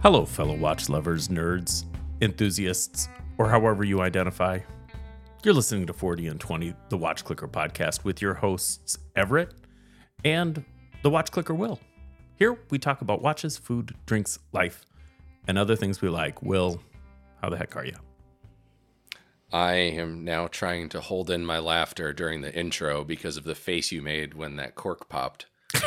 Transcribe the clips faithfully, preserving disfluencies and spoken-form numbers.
Hello, fellow watch lovers, nerds, enthusiasts, or however you identify. You're listening to forty and twenty, the Watch Clicker podcast, with your hosts, Everett and the Watch Clicker Will. Here, we talk about watches, food, drinks, life, and other things we like. Will, how the heck are you? I am now trying to hold in my laughter during the intro because of the face you made when that cork popped.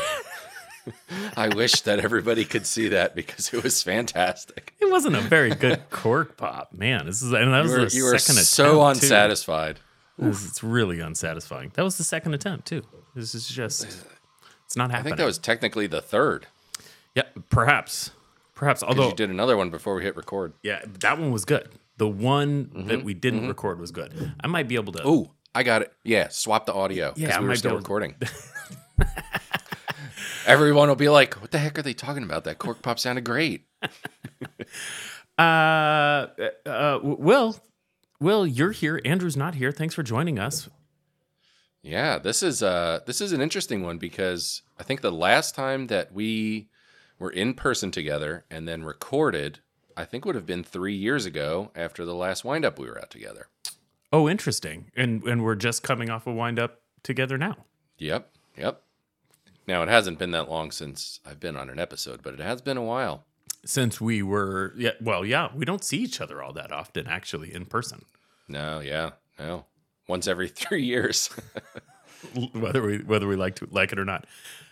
I wish that everybody could see that because it was fantastic. It wasn't a very good cork pop, man. This is and that was You were, the you were second attempt. so too. unsatisfied. This, it's really unsatisfying. That was the second attempt too. This is just, it's not happening. I think that was technically the third. Yeah, perhaps, perhaps. Although you did another one before we hit record. Yeah, that one was good. The one Mm-hmm, that we didn't mm-hmm. record was good. I might be able to. Oh, I got it. Yeah, swap the audio because Yeah, I we were might still be able recording. Everyone will be like, what the heck are they talking about? That cork pop sounded great. uh, uh, Will, Will, you're here. Andrew's not here. Thanks for joining us. Yeah, this is uh this is an interesting one because I think the last time that we were in person together and then recorded, I think would have been three years ago after the last wind up we were at together. Oh, interesting. And and we're just coming off a wind up together now. Yep, yep. Now, it hasn't been that long since I've been on an episode, but it has been a while. Since we were, yeah, well, yeah, we don't see each other all that often, actually, in person. No, yeah, no. Once every three years. whether we whether we like to like it or not.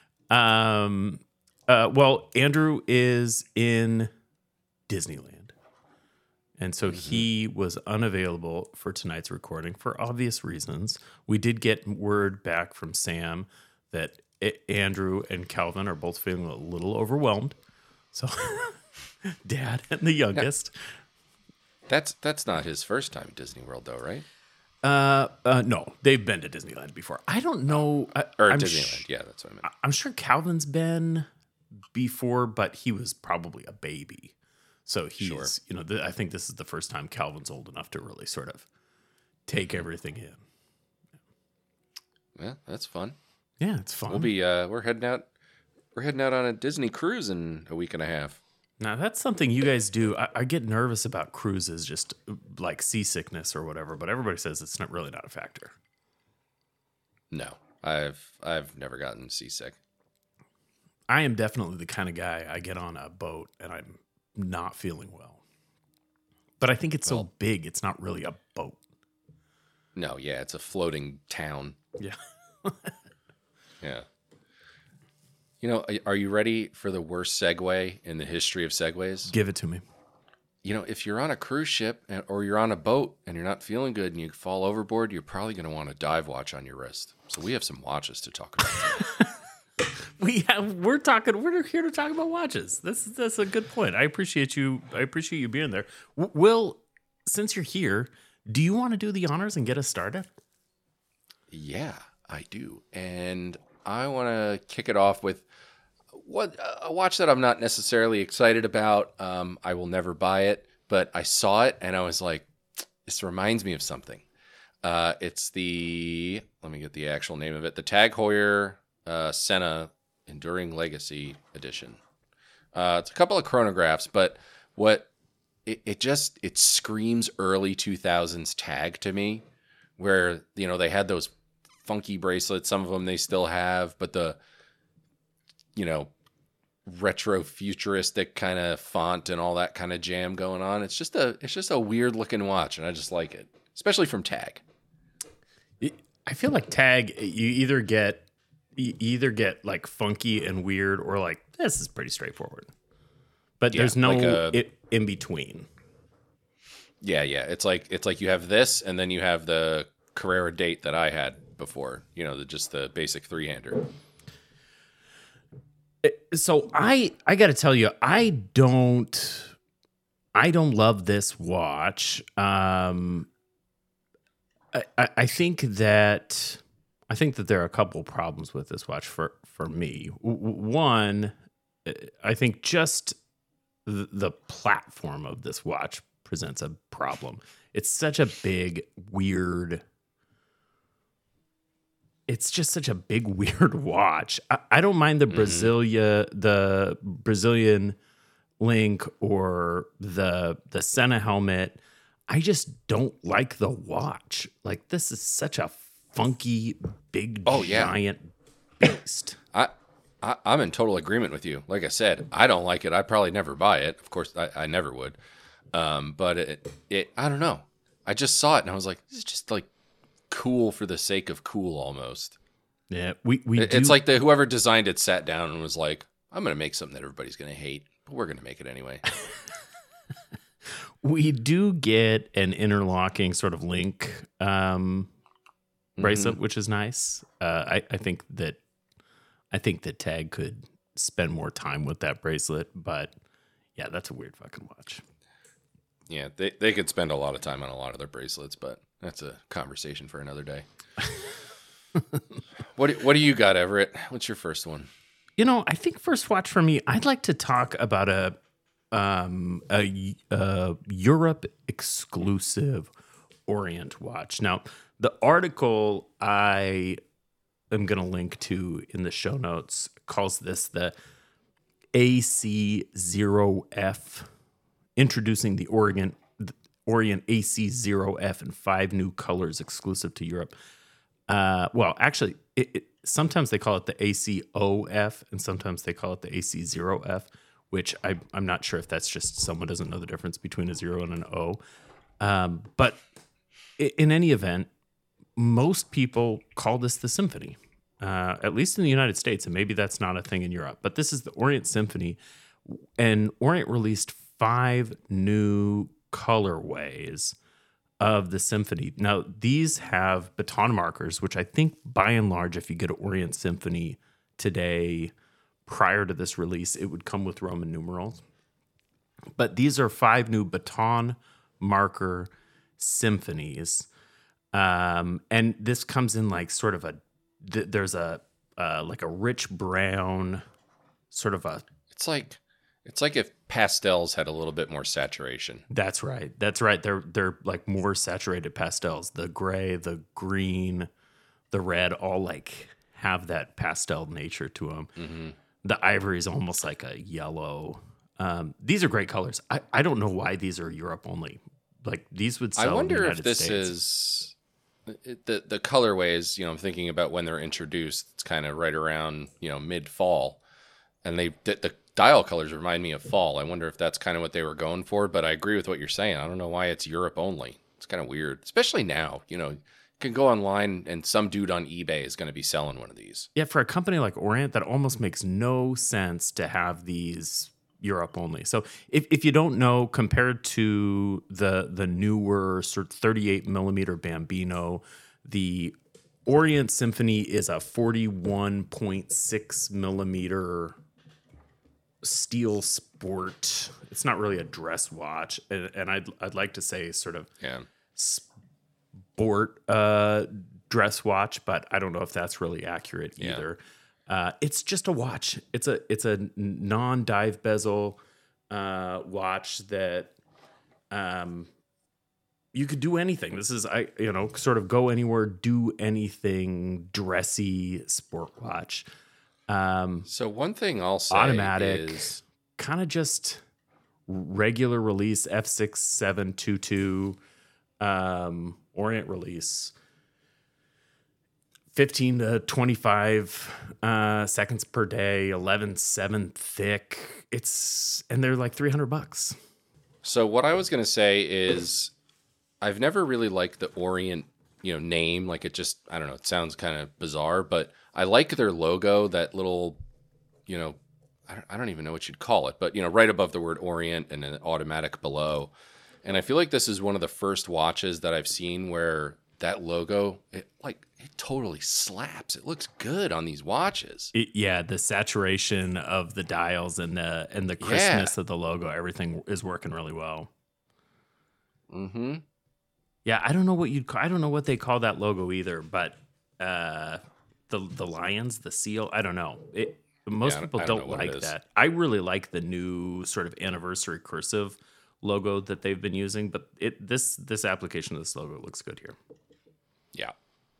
Um. Uh. Well, Andrew is in Disneyland, and so mm-hmm. he was unavailable for tonight's recording for obvious reasons. We did get word back from Sam that Andrew and Calvin are both feeling a little overwhelmed. So, Dad and the youngest. That's that's not his first time at Disney World, though, right? Uh, uh, no, they've been to Disneyland before. I don't know. I, or I'm Disneyland, sh- yeah, that's what I meant. I'm sure Calvin's been before, but he was probably a baby. So he's, sure. you know, th- I think this is the first time Calvin's old enough to really sort of take everything in. Yeah, that's fun. Yeah, it's fun. We'll be uh we're heading out we're heading out on a Disney cruise in a week and a half. Now that's something you guys do. I, I get nervous about cruises, just like seasickness or whatever, but everybody says it's not really not a factor. No. I've I've never gotten seasick. I am definitely the kind of guy I get on a boat and I'm not feeling well. But I think it's well, so big, it's not really a boat. No, yeah, it's a floating town. Yeah. Yeah. You know, are you ready for the worst segue in the history of segues? Give it to me. You know, if you're on a cruise ship or you're on a boat and you're not feeling good and you fall overboard, you're probably going to want a dive watch on your wrist. So we have some watches to talk about. we have, we're talking, we're here to talk about watches. This that's a good point. I appreciate you. I appreciate you being there. W- Will, since you're here, do you want to do the honors and get us started? Yeah, I do. And I want to kick it off with what a watch that I'm not necessarily excited about. Um, I will never buy it, but I saw it and I was like, this reminds me of something. Uh, it's the, let me get the actual name of it, the Tag Heuer uh, Senna Enduring Legacy Edition. Uh, it's a couple of chronographs, but what it, it just, it screams early two thousands Tag to me, where, you know, they had those funky bracelets. Some of them they still have, but the, you know, retro futuristic kind of font and all that kind of jam going on. It's just a, it's just a weird looking watch, and I just like it, especially from Tag. I feel like Tag, you either get, you either get like funky and weird, or like this is pretty straightforward. But yeah, there's no like a, it, in between. Yeah, yeah. It's like it's like you have this, and then you have the Carrera date that I had before, you know, the, just the basic three-hander. So I I got to tell you, I don't I don't love this watch. Um, I, I I think that I think that there are a couple problems with this watch for for me. One, I think just the, the platform of this watch presents a problem. It's such a big, weird. It's just such a big, weird watch. I, I don't mind the Brasilia, mm-hmm. the Brazilian link or the the Senna helmet. I just don't like the watch. Like, this is such a funky, big, Oh, yeah. giant beast. I, I I'm in total agreement with you. Like I said, I don't like it. I'd probably never buy it. Of course, I, I never would. Um, but it, it, I don't know. I just saw it and I was like, this is just like cool for the sake of cool almost. Yeah, we, we It- do, It's like the whoever designed it sat down and was like, I'm going to make something that everybody's going to hate, but we're going to make it anyway. we do get an interlocking sort of link um, bracelet, which is nice. Uh, I, I think that I think that Tag could spend more time with that bracelet, but yeah, that's a weird fucking watch. Yeah, they, they could spend a lot of time on a lot of their bracelets, but that's a conversation for another day. what do, what do you got, Everett? What's your first one? You know, I think first watch for me, I'd like to talk about a um, a, a Europe exclusive Orient watch. Now, the article I am going to link to in the show notes calls this the A C zero F, introducing the Orient the Orient A C zero F in five new colors exclusive to Europe. Uh, well, actually, it, it, sometimes they call it the A C O F, and sometimes they call it the A C zero F, which I, I'm not sure if that's just someone doesn't know the difference between a zero and an O. Um, but i- in any event, most people call this the Symphony, uh, at least in the United States, and maybe that's not a thing in Europe. But this is the Orient Symphony, and Orient released five new colorways of the Symphony. Now, these have baton markers, which I think by and large, if you get an Orient Symphony today, prior to this release, it would come with Roman numerals. But these are five new baton marker symphonies. Um, and this comes in like sort of a, th- there's a, uh, like a rich brown, sort of a, It's like it's like if pastels had a little bit more saturation. that's right. That's right. They're, they're like more saturated pastels. The gray, the green, the red, all like have that pastel nature to them. Mm-hmm. The ivory is almost like a yellow. Um, these are great colors. I, I don't know why these are Europe only. Like, these would sell I wonder in the if United this States. is it- the the colorways. You know, I'm thinking about when they're introduced. It's kind of right around you know mid fall, and they the, the dial colors remind me of fall. I wonder if that's kind of what they were going for. But I agree with what you're saying. I don't know why it's Europe only. It's kind of weird, especially now. You know, you can go online and some dude on eBay is going to be selling one of these. Yeah, for a company like Orient, that almost makes no sense to have these Europe only. So if, if you don't know, compared to the the newer sort of thirty-eight millimeter Bambino, the Orient Symphony is a forty-one point six millimeter steel sport. It's not really a dress watch, and, and I'd I'd like to say sort of Yeah. sport uh, dress watch, but I don't know if that's really accurate Yeah. either. Uh, it's just a watch. It's a it's a non-dive bezel uh, watch that um, you could do anything. This is I you know sort of go anywhere, do anything, dressy sport watch. Um, So one thing I'll say automatic, is kind of just regular release F six seven two two um, Orient release. fifteen to twenty-five uh, seconds per day, eleven seven thick. It's and they're like three hundred bucks. So what I was going to say is I've never really liked the Orient, you know, name. Like it just, I don't know, it sounds kind of bizarre, but I like their logo, that little, you know, I don't, I don't even know what you'd call it, but, you know, right above the word Orient and an automatic below. And I feel like this is one of the first watches that I've seen where that logo, it like, it totally slaps. It looks good on these watches. It, yeah, the saturation of the dials and the and the crispness of the logo, everything is working really well. Mm-hmm. Yeah, I don't know what you'd call, I don't know what they call that logo either, but uh, the the lions, the seal, I don't know. It most Yeah, I don't- people I don't don't, know what it like is. that. I really like the new sort of anniversary cursive logo that they've been using, but it this this application of this logo looks good here. Yeah.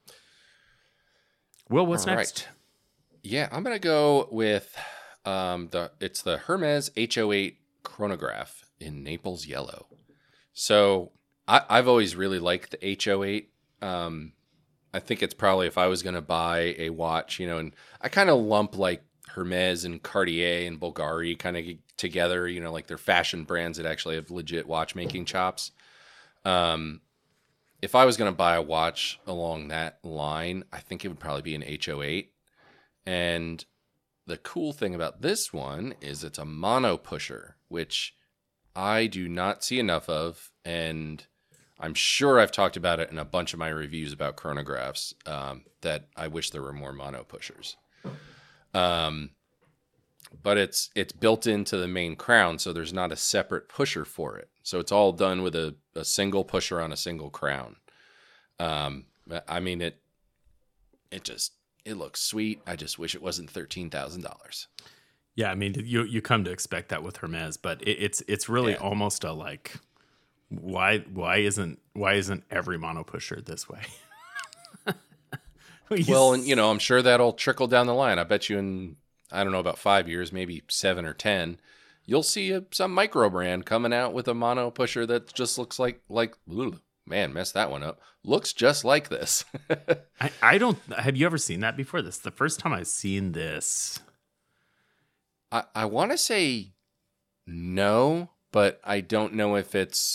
Will, what's All next? right. Yeah, I'm gonna go with um, the it's the Hermes H oh eight chronograph in Naples yellow. So I, I've always really liked the H oh eight. Um, I think it's probably if I was going to buy a watch, you know, and I kind of lump like Hermes and Cartier and Bulgari kind of together, you know, like they're fashion brands that actually have legit watchmaking chops. Um, if I was going to buy a watch along that line, I think it would probably be an H oh eight. And the cool thing about this one is it's a mono pusher, which I do not see enough of. And I'm sure I've talked about it in a bunch of my reviews about chronographs, um, that I wish there were more mono pushers. Um, but it's it's built into the main crown, so there's not a separate pusher for it. So it's all done with a, a single pusher on a single crown. Um, I mean, it it just it looks sweet. I just wish it wasn't thirteen thousand dollars. Yeah, I mean, you you come to expect that with Hermes, but it, it's it's really Yeah. almost a like, why why isn't why isn't every mono pusher this way? Well, and you know, I'm sure that'll trickle down the line. I bet you in, I don't know, about five years, maybe seven or ten, you'll see a, some micro brand coming out with a mono pusher that just looks like, like, ugh, man, messed that one up. Looks just like this. I, I don't, have you ever seen that before? This is the first time I've seen this. I, I want to say no, but I don't know if it's,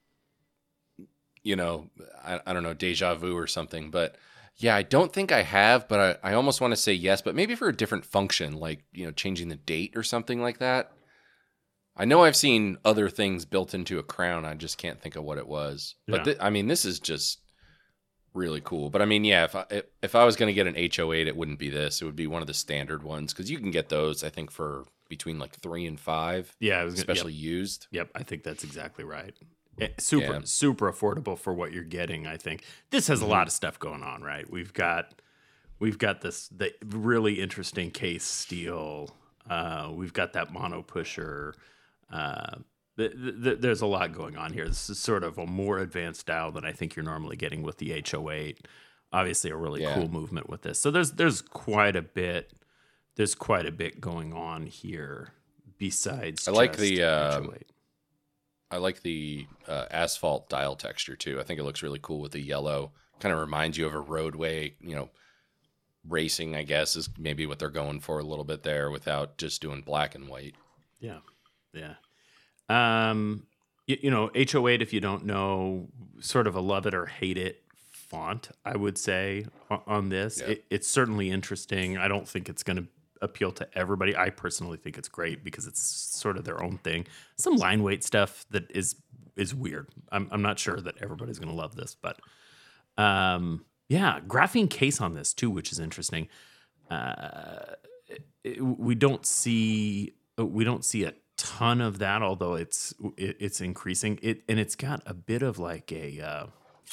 you know, I, I don't know, deja vu or something, but yeah, I don't think I have, but I, I almost want to say yes, but maybe for a different function, like, you know, changing the date or something like that. I know I've seen other things built into a crown. I just can't think of what it was. Yeah. But th- I mean, this is just really cool. But I mean, yeah, if I, if I was going to get an H oh eight, it wouldn't be this. It would be one of the standard ones, because you can get those, I think, for between like three and five. Yeah, I was gonna, especially yep, used. Yep, I think that's exactly right. It, super, Yeah. super affordable for what you're getting. I think this has a lot of stuff going on, right? We've got, we've got this the really interesting case steel. Uh, we've got that mono pusher. Uh, th- th- there's a lot going on here. This is sort of a more advanced style than I think you're normally getting with the H oh eight. Obviously, a really Yeah. cool movement with this. So there's there's quite a bit. There's quite a bit going on here. Besides, I like just the, uh, H oh eight. I like the uh, asphalt dial texture too. I think it looks really cool with the yellow. Kind of reminds you of a roadway, you know, racing, I guess, is maybe what they're going for a little bit there without just doing black and white. Yeah, yeah. Um, you, you know, H oh eight, if you don't know, sort of a love it or hate it font, I would say, on, on this. Yeah. It, it's certainly interesting. I don't think it's going to appeal to everybody. I personally think it's great because it's sort of their own thing. Some line weight stuff that is is weird. I'm I'm not sure that everybody's going to love this, but um, yeah, graphene case on this too, which is interesting. Uh, it, we don't see we don't see a ton of that, although it's it, it's increasing. It and it's got a bit of like a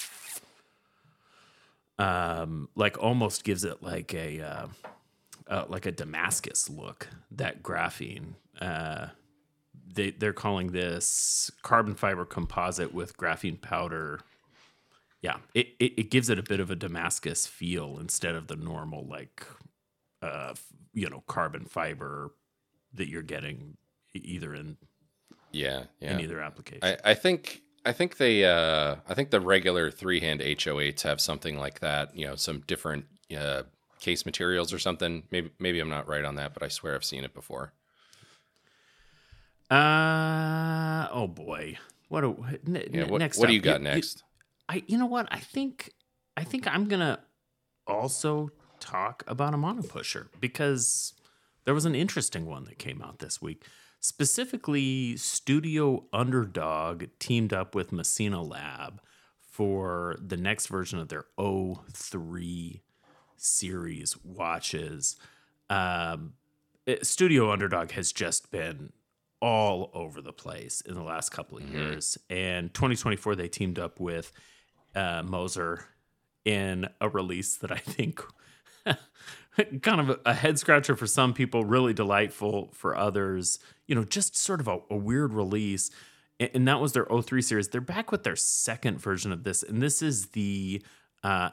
uh, um like almost gives it like a uh, uh, like a Damascus look. That graphene. Uh, they they're calling this carbon fiber composite with graphene powder. Yeah, it, it, it gives it a bit of a Damascus feel instead of the normal like uh you know carbon fiber that you're getting either in Yeah, yeah. in either application. I, I think I think they uh, I think the regular three hand H oh eights have something like that. You know, some different uh, case materials or something. Maybe maybe I'm not right on that, but I swear I've seen it before. Uh oh boy, what a n- Yeah, n- what, next? what do up, you got you- next? I you know what I think I think I'm gonna also talk about a mono pusher because there was an interesting one that came out this week. Specifically, Studio Underdog teamed up with Messina Lab for the next version of their O three series watches. Um, it- Studio Underdog has just been all over the place in the last couple of Mm-hmm. years. And twenty twenty-four, they teamed up with uh, Moser in a release that I think kind of a, a head scratcher for some people, really delightful for others. You know, just sort of a, a weird release. And, and that was their O three series. They're back with their second version of this. And this is the uh,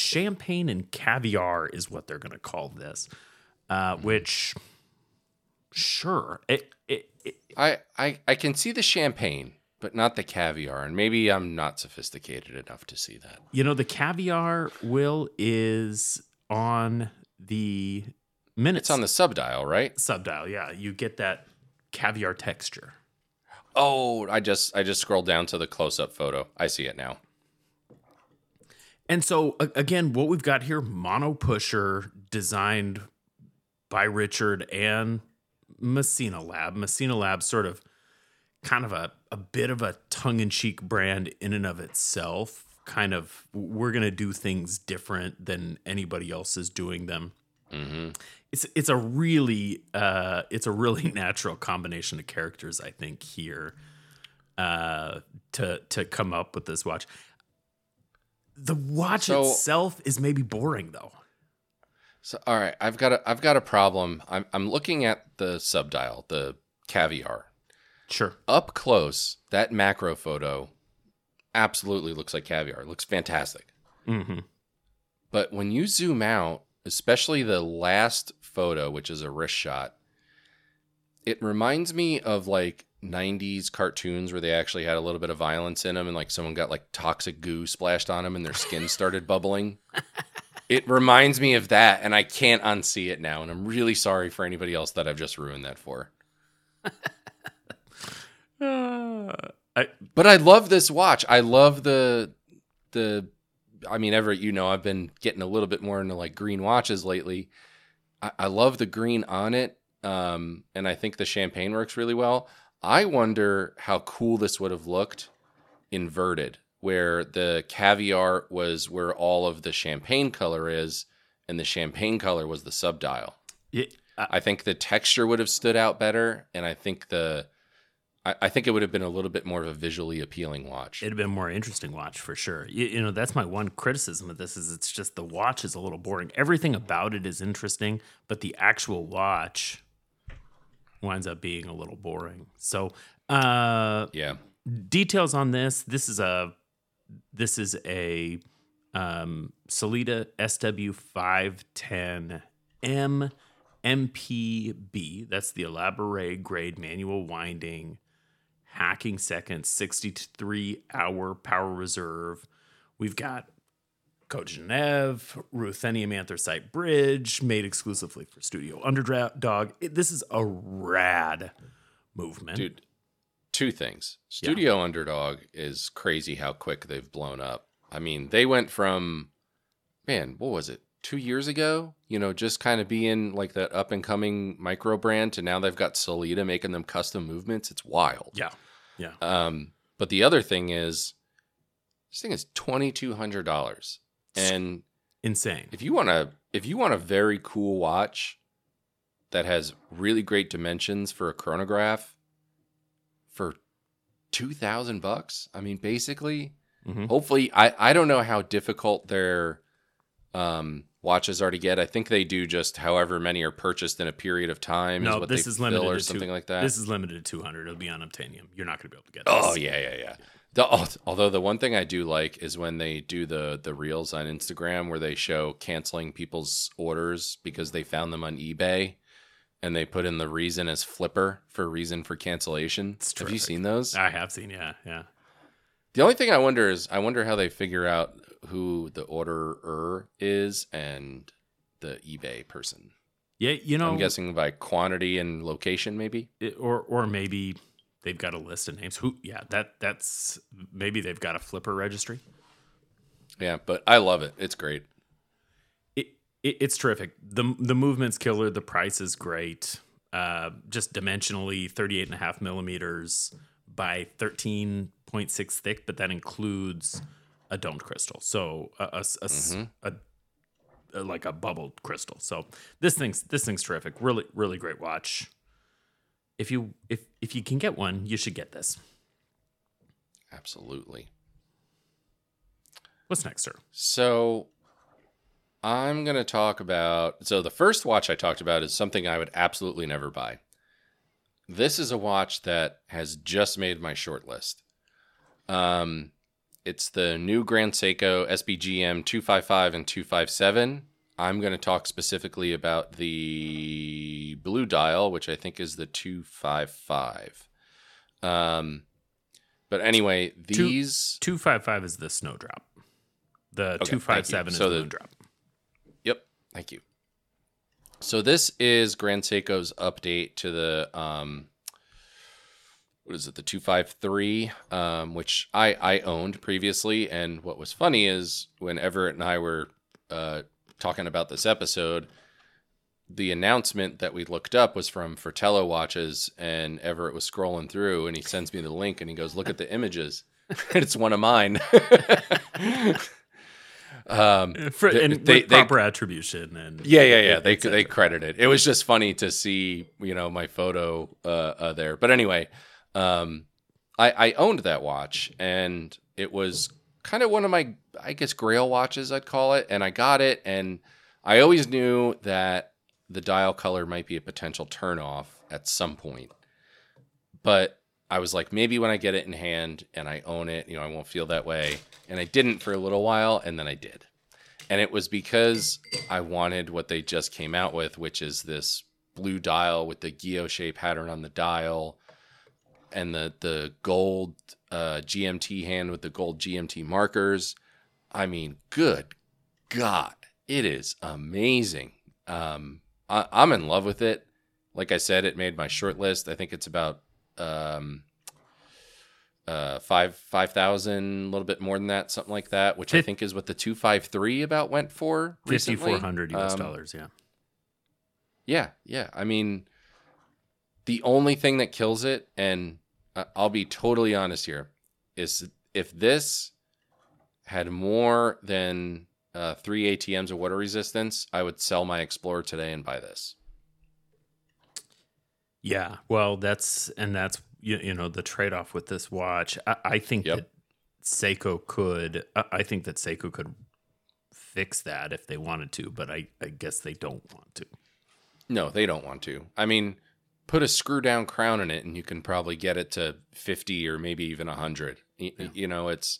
Champagne and Caviar is what they're going to call this, uh, which Sure. It, it, it, I, I I can see the champagne, but not the caviar, and maybe I'm not sophisticated enough to see that. you know, the caviar, Will, is on the minutes It's on the subdial, right? subdial. Yeah, you get that caviar texture. Oh, I just I just scrolled down to the close-up photo. I see it now. And so, a- again, what we've got here, mono pusher designed by Richard and Messina Lab. Messina Lab sort of kind of a, a bit of a tongue-in-cheek brand in and of itself. Kind of, we're going to do things different than anybody else is doing them. Mm-hmm. It's it's a really uh, it's a really natural combination of characters, I think, here uh, to to come up with this watch. The watch So- itself is maybe boring, though. So, all right, I've got a I've got a problem. I'm I'm looking at the subdial, the caviar. Sure. Up close, that macro photo absolutely looks like caviar. It looks fantastic. Mm-hmm. But when you zoom out, especially the last photo, which is a wrist shot, it reminds me of like nineties cartoons where they actually had a little bit of violence in them and like someone got like toxic goo splashed on them and their skin started bubbling. It reminds me of that, and I can't unsee it now, and I'm really sorry for anybody else that I've just ruined that for. Uh, I, But I love this watch. I love the the I mean, Everett, you know, I've been getting a little bit more into like green watches lately. I, I love the green on it. Um, and I think the champagne works really well. I wonder how cool this would have looked inverted, where the caviar was where all of the champagne color is, and the champagne color was the subdial. it, I, I think the texture would have stood out better, and I think the I, I think it would have been a little bit more of a visually appealing watch. it'd have been a more interesting watch for sure. You, you know, that's my one criticism of this is it's just the watch is a little boring. Everything about it is interesting, but the actual watch winds up being a little boring. So, uh, Yeah. details on this. This is a this is a um, Solita S W five ten M M P B. That's the Elaborate grade manual winding, hacking seconds, sixty-three hour power reserve. We've got Cote Genève, ruthenium anthracite bridge, made exclusively for Studio Underdog. It, this is a rad movement. Dude, two things. Studio Underdog is crazy how quick they've blown up. I mean, they went from, man, what was it, two years ago? You know, just kind of being like that up and coming micro brand to now they've got Solita making them custom movements. It's wild. Yeah, yeah. Um, but the other thing is, this thing is twenty-two hundred dollars. And Insane. if you want to, if you want a very cool watch that has really great dimensions for a chronograph for two thousand bucks, I mean, basically, Mhm. hopefully, I, I don't know how difficult their um, watches are to get. I think they do just however many are purchased in a period of time. No, is what this they is fill limited or to something two, like that. This is limited to two hundred. It'll be on Obtainium. You're not going to be able to get this. Oh yeah, yeah, yeah. The, al- although the one thing I do like is when they do the the reels on Instagram where they show canceling people's orders because they found them on eBay, and they put in the reason as flipper for reason for cancellation. It's Have you terrific. seen those? I have seen, yeah, yeah. The only thing I wonder is I wonder how they figure out who the orderer is and the eBay person. Yeah, you know, I'm guessing by quantity and location, maybe. it- or or maybe they've got a list of names. Who? Yeah, that that's maybe they've got a flipper registry. Yeah, but I love it. It's great. It, it it's terrific. the The movement's killer. The price is great. Uh, just dimensionally, thirty-eight and a half millimeters by thirteen point six thick, but that includes a domed crystal. So a, a, a s- a- a- like a bubbled crystal. So this thing's this thing's terrific. Really, really great watch. If you if if you can get one, you should get this. Absolutely. What's next, sir? So I'm going to talk about. So the first watch I talked about is something I would absolutely never buy. This is a watch that has just made my short list. Um, it's the new Grand Seiko S B G M two fifty-five and two fifty-seven. I'm going to talk specifically about the blue dial, which I think is the two fifty-five. Um, but anyway, these two fifty-five is the snowdrop. The Okay, two fifty-seven is so the the- moondrop. Yep. Thank you. So this is Grand Seiko's update to the um, what is it? The two fifty-three, um, which I I owned previously. And what was funny is when Everett and I were uh, talking about this episode, the announcement that we looked up was from Fratello Watches, and Everett was scrolling through, and he sends me the link, and he goes, "Look at the images." It's one of mine. um, For, They- and they- with they- proper attribution and Yeah, yeah, yeah. et They cetera. they credit it. It was just funny to see, you know, my photo uh, uh, there. But anyway, um, I I owned that watch, and it was kind of one of my, I guess, Grail watches, I'd call it. And I got it, and I always knew that the dial color might be a potential turnoff at some point. But I was like, maybe when I get it in hand and I own it, you know, I won't feel that way. And I didn't for a little while, and then I did. And it was because I wanted what they just came out with, which is this blue dial with the guilloche pattern on the dial and the the gold uh, G M T hand with the gold G M T markers. I mean, good God, it is amazing. Um, I, I'm in love with it. Like I said, it made my short list. I think it's about um, uh, five five thousand, a little bit more than that, something like that, which I Fif- think is what the two fifty-three about went for recently. fifty-four hundred U S Um, dollars, yeah. Yeah, yeah. I mean, the only thing that kills it, and I- I'll be totally honest here, is if this had more than uh, three A T Ms of water resistance, I would sell my Explorer today and buy this. Yeah, well, that's and that's you, you know the trade off with this watch. I, I think Yep. that Seiko could. I, I think that Seiko could fix that if they wanted to, but I, I guess they don't want to. No, they don't want to. I mean, put a screw down crown in it, and you can probably get it to fifty or maybe even a hundred. You, Yeah. you know, it's.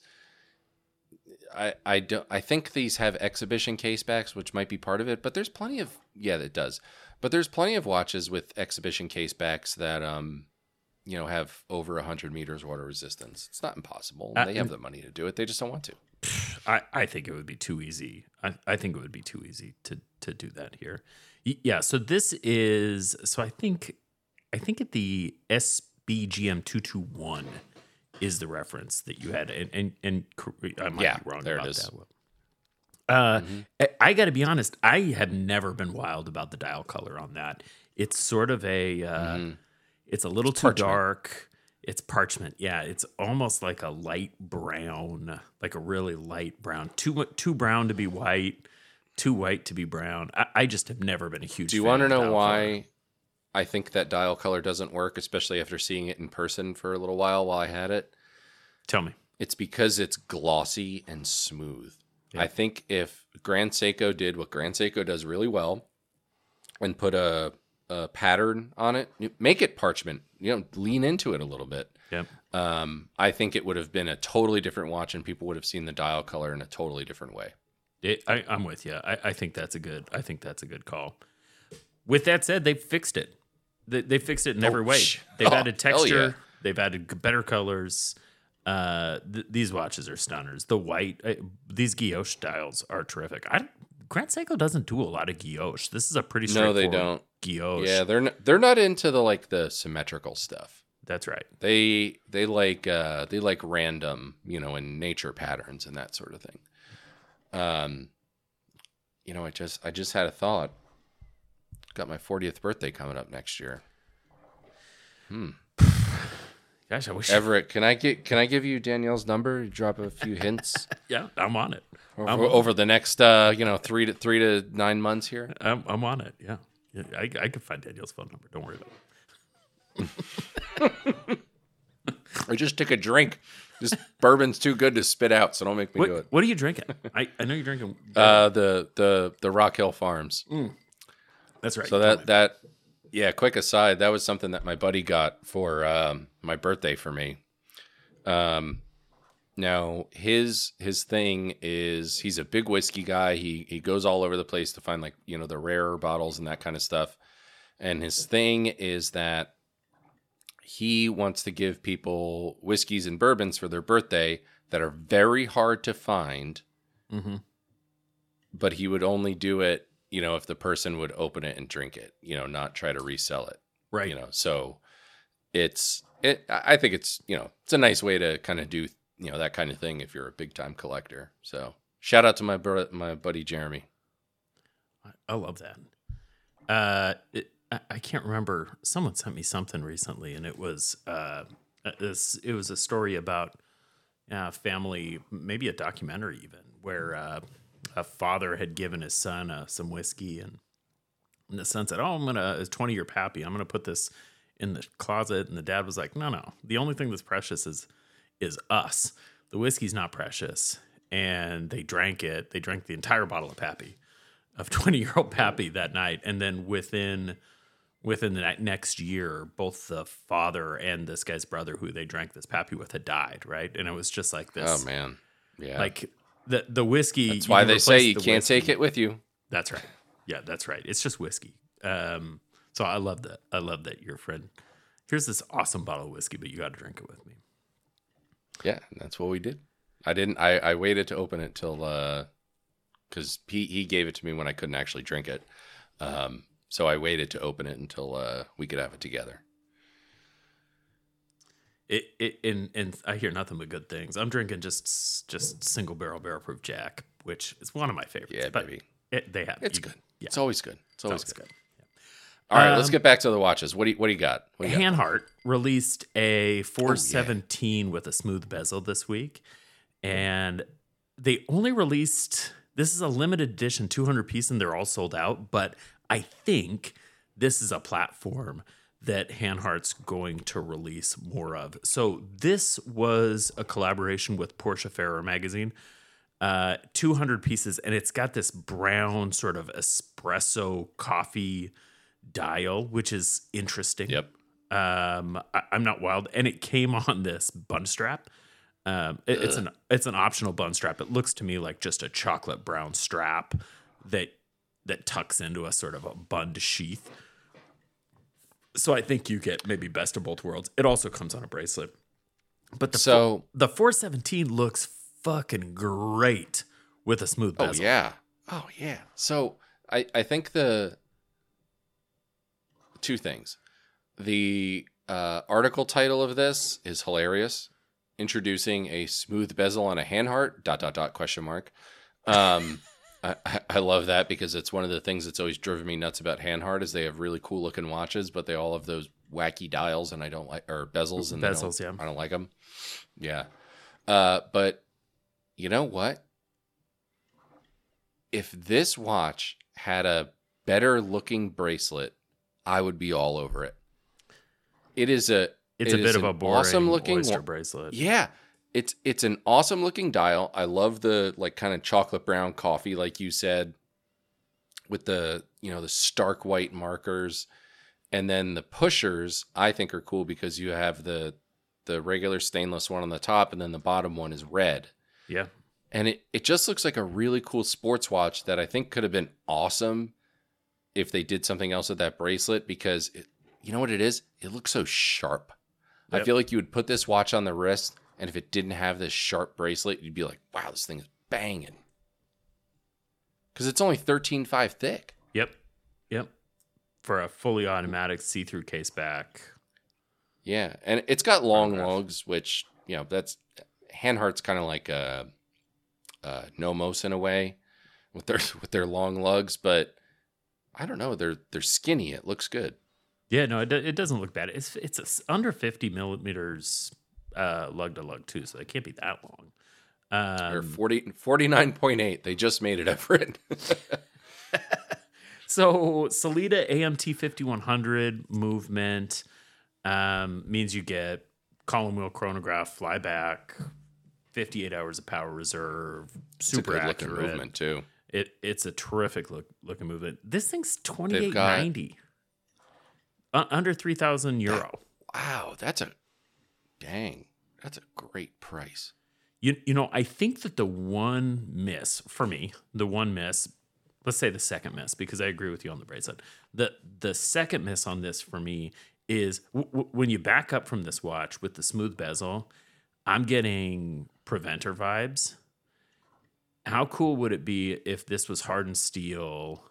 I I don't. I think these have exhibition case backs, which might be part of it. But there's plenty of yeah, it does. But there's plenty of watches with exhibition case backs that um, you know, have over a hundred meters water resistance. It's not impossible. Uh, They have the money to do it. They just don't want to. I, I think it would be too easy. I, I think it would be too easy to to do that here. Y- Yeah. So this is so I think I think at the S B G M two twenty-one is the reference that you had, and and, and cor- I might Yeah, be wrong there it about is. that. Uh, Mm-hmm. I, I got to be honest. I have never been wild about the dial color on that. It's sort of a. Uh, Mhm. It's a little too parchment. dark. It's parchment. Yeah, it's almost like a light brown, like a really light brown. Too too brown to be white, too white to be brown. I, I just have never been a huge. Do you fan want to of know dial why color. I think that dial color doesn't work, especially after seeing it in person for a little while while I had it? Tell me. It's because it's glossy and smooth. Yeah. I think if Grand Seiko did what Grand Seiko does really well and put a, a pattern on it, make it parchment, you know, lean into it a little bit. Yep. Um, I think it would have been a totally different watch, and people would have seen the dial color in a totally different way. It, I, I'm with you. I, I think that's a good. I think that's a good call. With that said, they fixed it. They, they fixed it in every Oh, way. sh- They've oh, added hell texture. yeah. They've added g- better colors. Uh, th- these watches are stunners. The white, uh, these guilloche dials are terrific. I Grand Seiko doesn't do a lot of guilloche. This is a pretty No, straightforward they don't. guilloche. Yeah, they're not, they're not into the like the symmetrical stuff. That's right. They they like uh, they like random, you know, and nature patterns and that sort of thing. Um, you know, I just I just had a thought. Got my fortieth birthday coming up next year. Gosh, I wish. Everett, can I get can I give you Danielle's number? Drop a few hints yeah, I'm on it. over, I'm, over the next uh, you know three to three to nine months here. I'm, I'm on it. Yeah, yeah I, I could find Daniel's phone number. Don't worry about it. Or just take a drink. This bourbon's too good to spit out, so don't make me What, do it. what are you drinking? I, I know you're drinking. Uh, the the the Rock Hill Farms. That's right. So you told that me. that yeah, quick aside, that was something that my buddy got for um, my birthday for me. Um, Now his his thing is he's a big whiskey guy. He he goes all over the place to find like, you know, the rarer bottles and that kind of stuff. And his thing is that he wants to give people whiskeys and bourbons for their birthday that are very hard to find. Mm-hmm. But he would only do it, you know, if the person would open it and drink it, you know, not try to resell it. Right. You know, so it's it I think it's, you know, it's a nice way to kind of do, you know, that kind of thing if you're a big time collector. So shout out to my bro- my buddy Jeremy. I love that. Uh, it, I, I can't remember. Someone sent me something recently, and it was uh, this. It was a story about a family, maybe a documentary even, where uh, a father had given his son uh, some whiskey, and, and the son said, "Oh, I'm gonna it's twenty year pappy. I'm gonna put this in the closet." And the dad was like, "No, no. The only thing that's precious is." is us. The whiskey's not precious. And they drank it. They drank the entire bottle of Pappy, of twenty-year-old Pappy that night. And then within within the next year, both the father and this guy's brother who they drank this Pappy with had died, right? And it was just like this. Oh, man. Yeah. Like the, the whiskey. That's why they say you can't whiskey. take it with you. That's right. Yeah, that's right. It's just whiskey. Um, so I love that. I love that your friend, here's this awesome bottle of whiskey, but you got to drink it with me. Yeah, that's what we did. I didn't. I, I waited to open it till because uh, he he gave it to me when I couldn't actually drink it. Um, so I waited to open it until uh, we could have it together. It it and and I hear nothing but good things. I'm drinking just just single barrel barrel proof Jack, which is one of my favorites. Yeah, but baby. It, they have It's you, good. Yeah, It's always good. It's always, it's good. good. Yeah. All right, Um, let's get back to the watches. What do you what do you got? What do you got? Hanhart released a Oh, yeah. four seventeen with a smooth bezel this week, and they only released. This is a limited edition, two hundred piece, and they're all sold out. But I think this is a platform that Hanhart's going to release more of. So this was a collaboration with Porsche Ferrer magazine, uh, two hundred pieces, and it's got this brown sort of espresso coffee dial, which is interesting. Yep. Um, I, I'm not wild, and it came on this bun strap. Um, it, it's an it's an optional bun strap. It looks to me like just a chocolate brown strap that that tucks into a sort of a bund sheath. So I think you get maybe best of both worlds. It also comes on a bracelet. But the So- four, the four seventeen looks fucking great with a smooth Oh bezel. yeah. Oh yeah. So I I think the two things. The uh, article title of this is hilarious. Introducing a smooth bezel on a Hanhart, dot, dot, dot, question mark. Um, I, I love that because it's one of the things that's always driven me nuts about Hanhart is they have really cool looking watches, but they all have those wacky dials and I don't like, or bezels and Bezels, I don't, yeah. I don't like them. Yeah. Uh, but you know what? If this watch had a better looking bracelet, I would be all over it. It is a It's it a is bit of an a boring awesome looking oyster wa- bracelet. Yeah. It's it's an awesome looking dial. I love the like kind of chocolate brown coffee like you said with the, you know, the stark white markers, and then the pushers I think are cool because you have the the regular stainless one on the top and then the bottom one is red. Yeah. And it, it just looks like a really cool sports watch that I think could have been awesome if they did something else with that bracelet because, it, you know what it is? It looks so sharp. I Yep. feel like you would put this watch on the wrist, and if it didn't have this sharp bracelet, you'd be like, wow, this thing is banging. Because it's only thirteen point five thick. Yep. Yep. For a fully automatic see-through case back. Yeah, and it's got long Photograph. lugs, which, you know, that's, Hanhart's kind of like a, a Nomos in a way with their with their long lugs, but I don't know, they're they're skinny. It looks good. Yeah, no, it, do- it doesn't look bad. It's it's a s under fifty millimeters uh, lug to lug too, so it can't be that long. They're Um, forty, forty-nine point eight. They just made it, Everett. so Salida A M T fifty-one hundred movement um, means you get column wheel chronograph, flyback, fifty-eight hours of power reserve, It's a super good looking accurate. movement too. It it's a terrific look looking movement. This thing's twenty-eight ninety, uh, under three thousand euro. Wow, that's a dang. That's a great price. You you know, I think that the one miss for me, the one miss, let's say the second miss, because I agree with you on the bracelet. The the second miss on this for me is w- w- when you back up from this watch with the smooth bezel, I'm getting Preventer vibes. How cool would it be if this was hardened steel,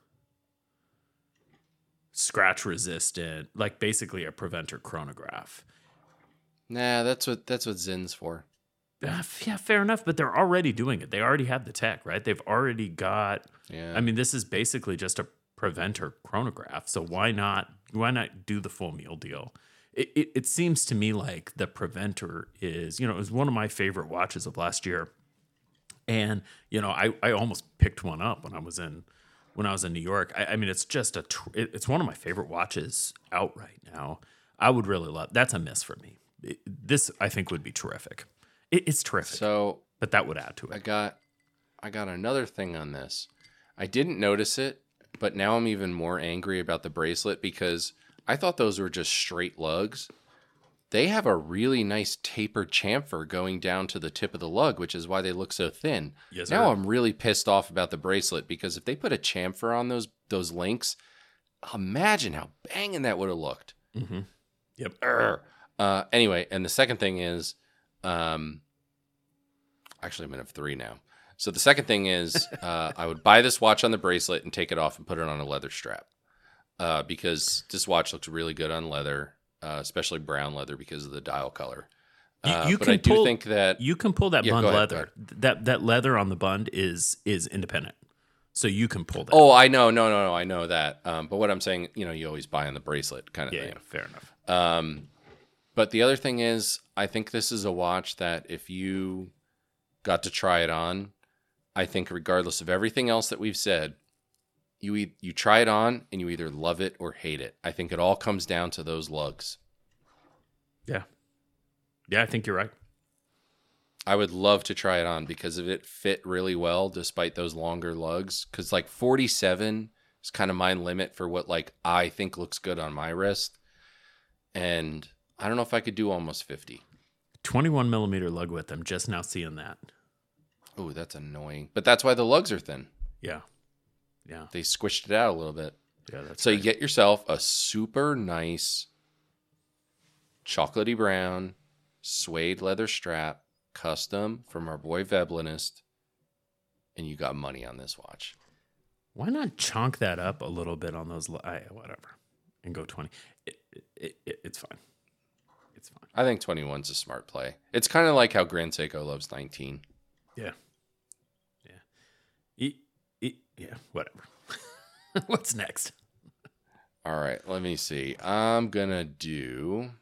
scratch resistant, like basically a Preventer chronograph? Nah, that's what that's what Zin's for. Uh, yeah, fair enough. But they're already doing it. They already have the tech, right? They've already got. Yeah. I mean, this is basically just a Preventer chronograph. So why not? Why not do the full meal deal? It, it, it seems to me like the Preventer is, you know, it was one of my favorite watches of last year, and you know, I, I almost picked one up when I was in when I was in New York. I, I mean, it's just a tr- it, it's one of my favorite watches out right now. I would really love. That's a miss for me. It, this I think would be terrific. It, it's terrific. So, but that would add to it. I got I got another thing on this. I didn't notice it, but now I'm even more angry about the bracelet because I thought those were just straight lugs. They have a really nice tapered chamfer going down to the tip of the lug, which is why they look so thin. Yes, now sir. I'm really pissed off about the bracelet because if they put a chamfer on those those links, imagine how banging that would have looked. Mm-hmm. Yep. Urgh. Uh, anyway, and the second thing is, um, actually, I'm gonna have three now. So the second thing is, uh, I would buy this watch on the bracelet and take it off and put it on a leather strap, uh, because this watch looks really good on leather, uh, especially brown leather because of the dial color. Uh, you but can I do pull, think that you can pull that Yeah, bund go ahead, leather. That that leather on the bund is is independent, so you can pull that. Oh, I know, no, no, no, I know that. Um, but what I'm saying, you know, you always buy on the bracelet kind of yeah, thing. yeah, fair enough. Um, but the other thing is, I think this is a watch that if you got to try it on, I think regardless of everything else that we've said, you e- you try it on and you either love it or hate it. I think it all comes down to those lugs. Yeah, yeah, I think you're right. I would love to try it on because if it fit really well despite those longer lugs. Because like forty-seven is kind of my limit for what like I think looks good on my wrist, and I don't know if I could do almost fifty. twenty-one millimeter lug width. I'm just now seeing that. Oh, that's annoying. But that's why the lugs are thin. Yeah, yeah, They squished it out a little bit. yeah. That's So you right. get yourself a super nice chocolatey brown suede leather strap, custom from our boy Veblenist, and you got money on this watch. Why not chonk that up a little bit on those? Li- I, whatever, and go twenty. It, it, it, it's fine. It's fine. I think twenty-one's a smart play. It's kind of like how Grand Seiko loves nineteen. Yeah, yeah. E- e- yeah. Whatever. What's next? All right, let me see. I'm gonna do.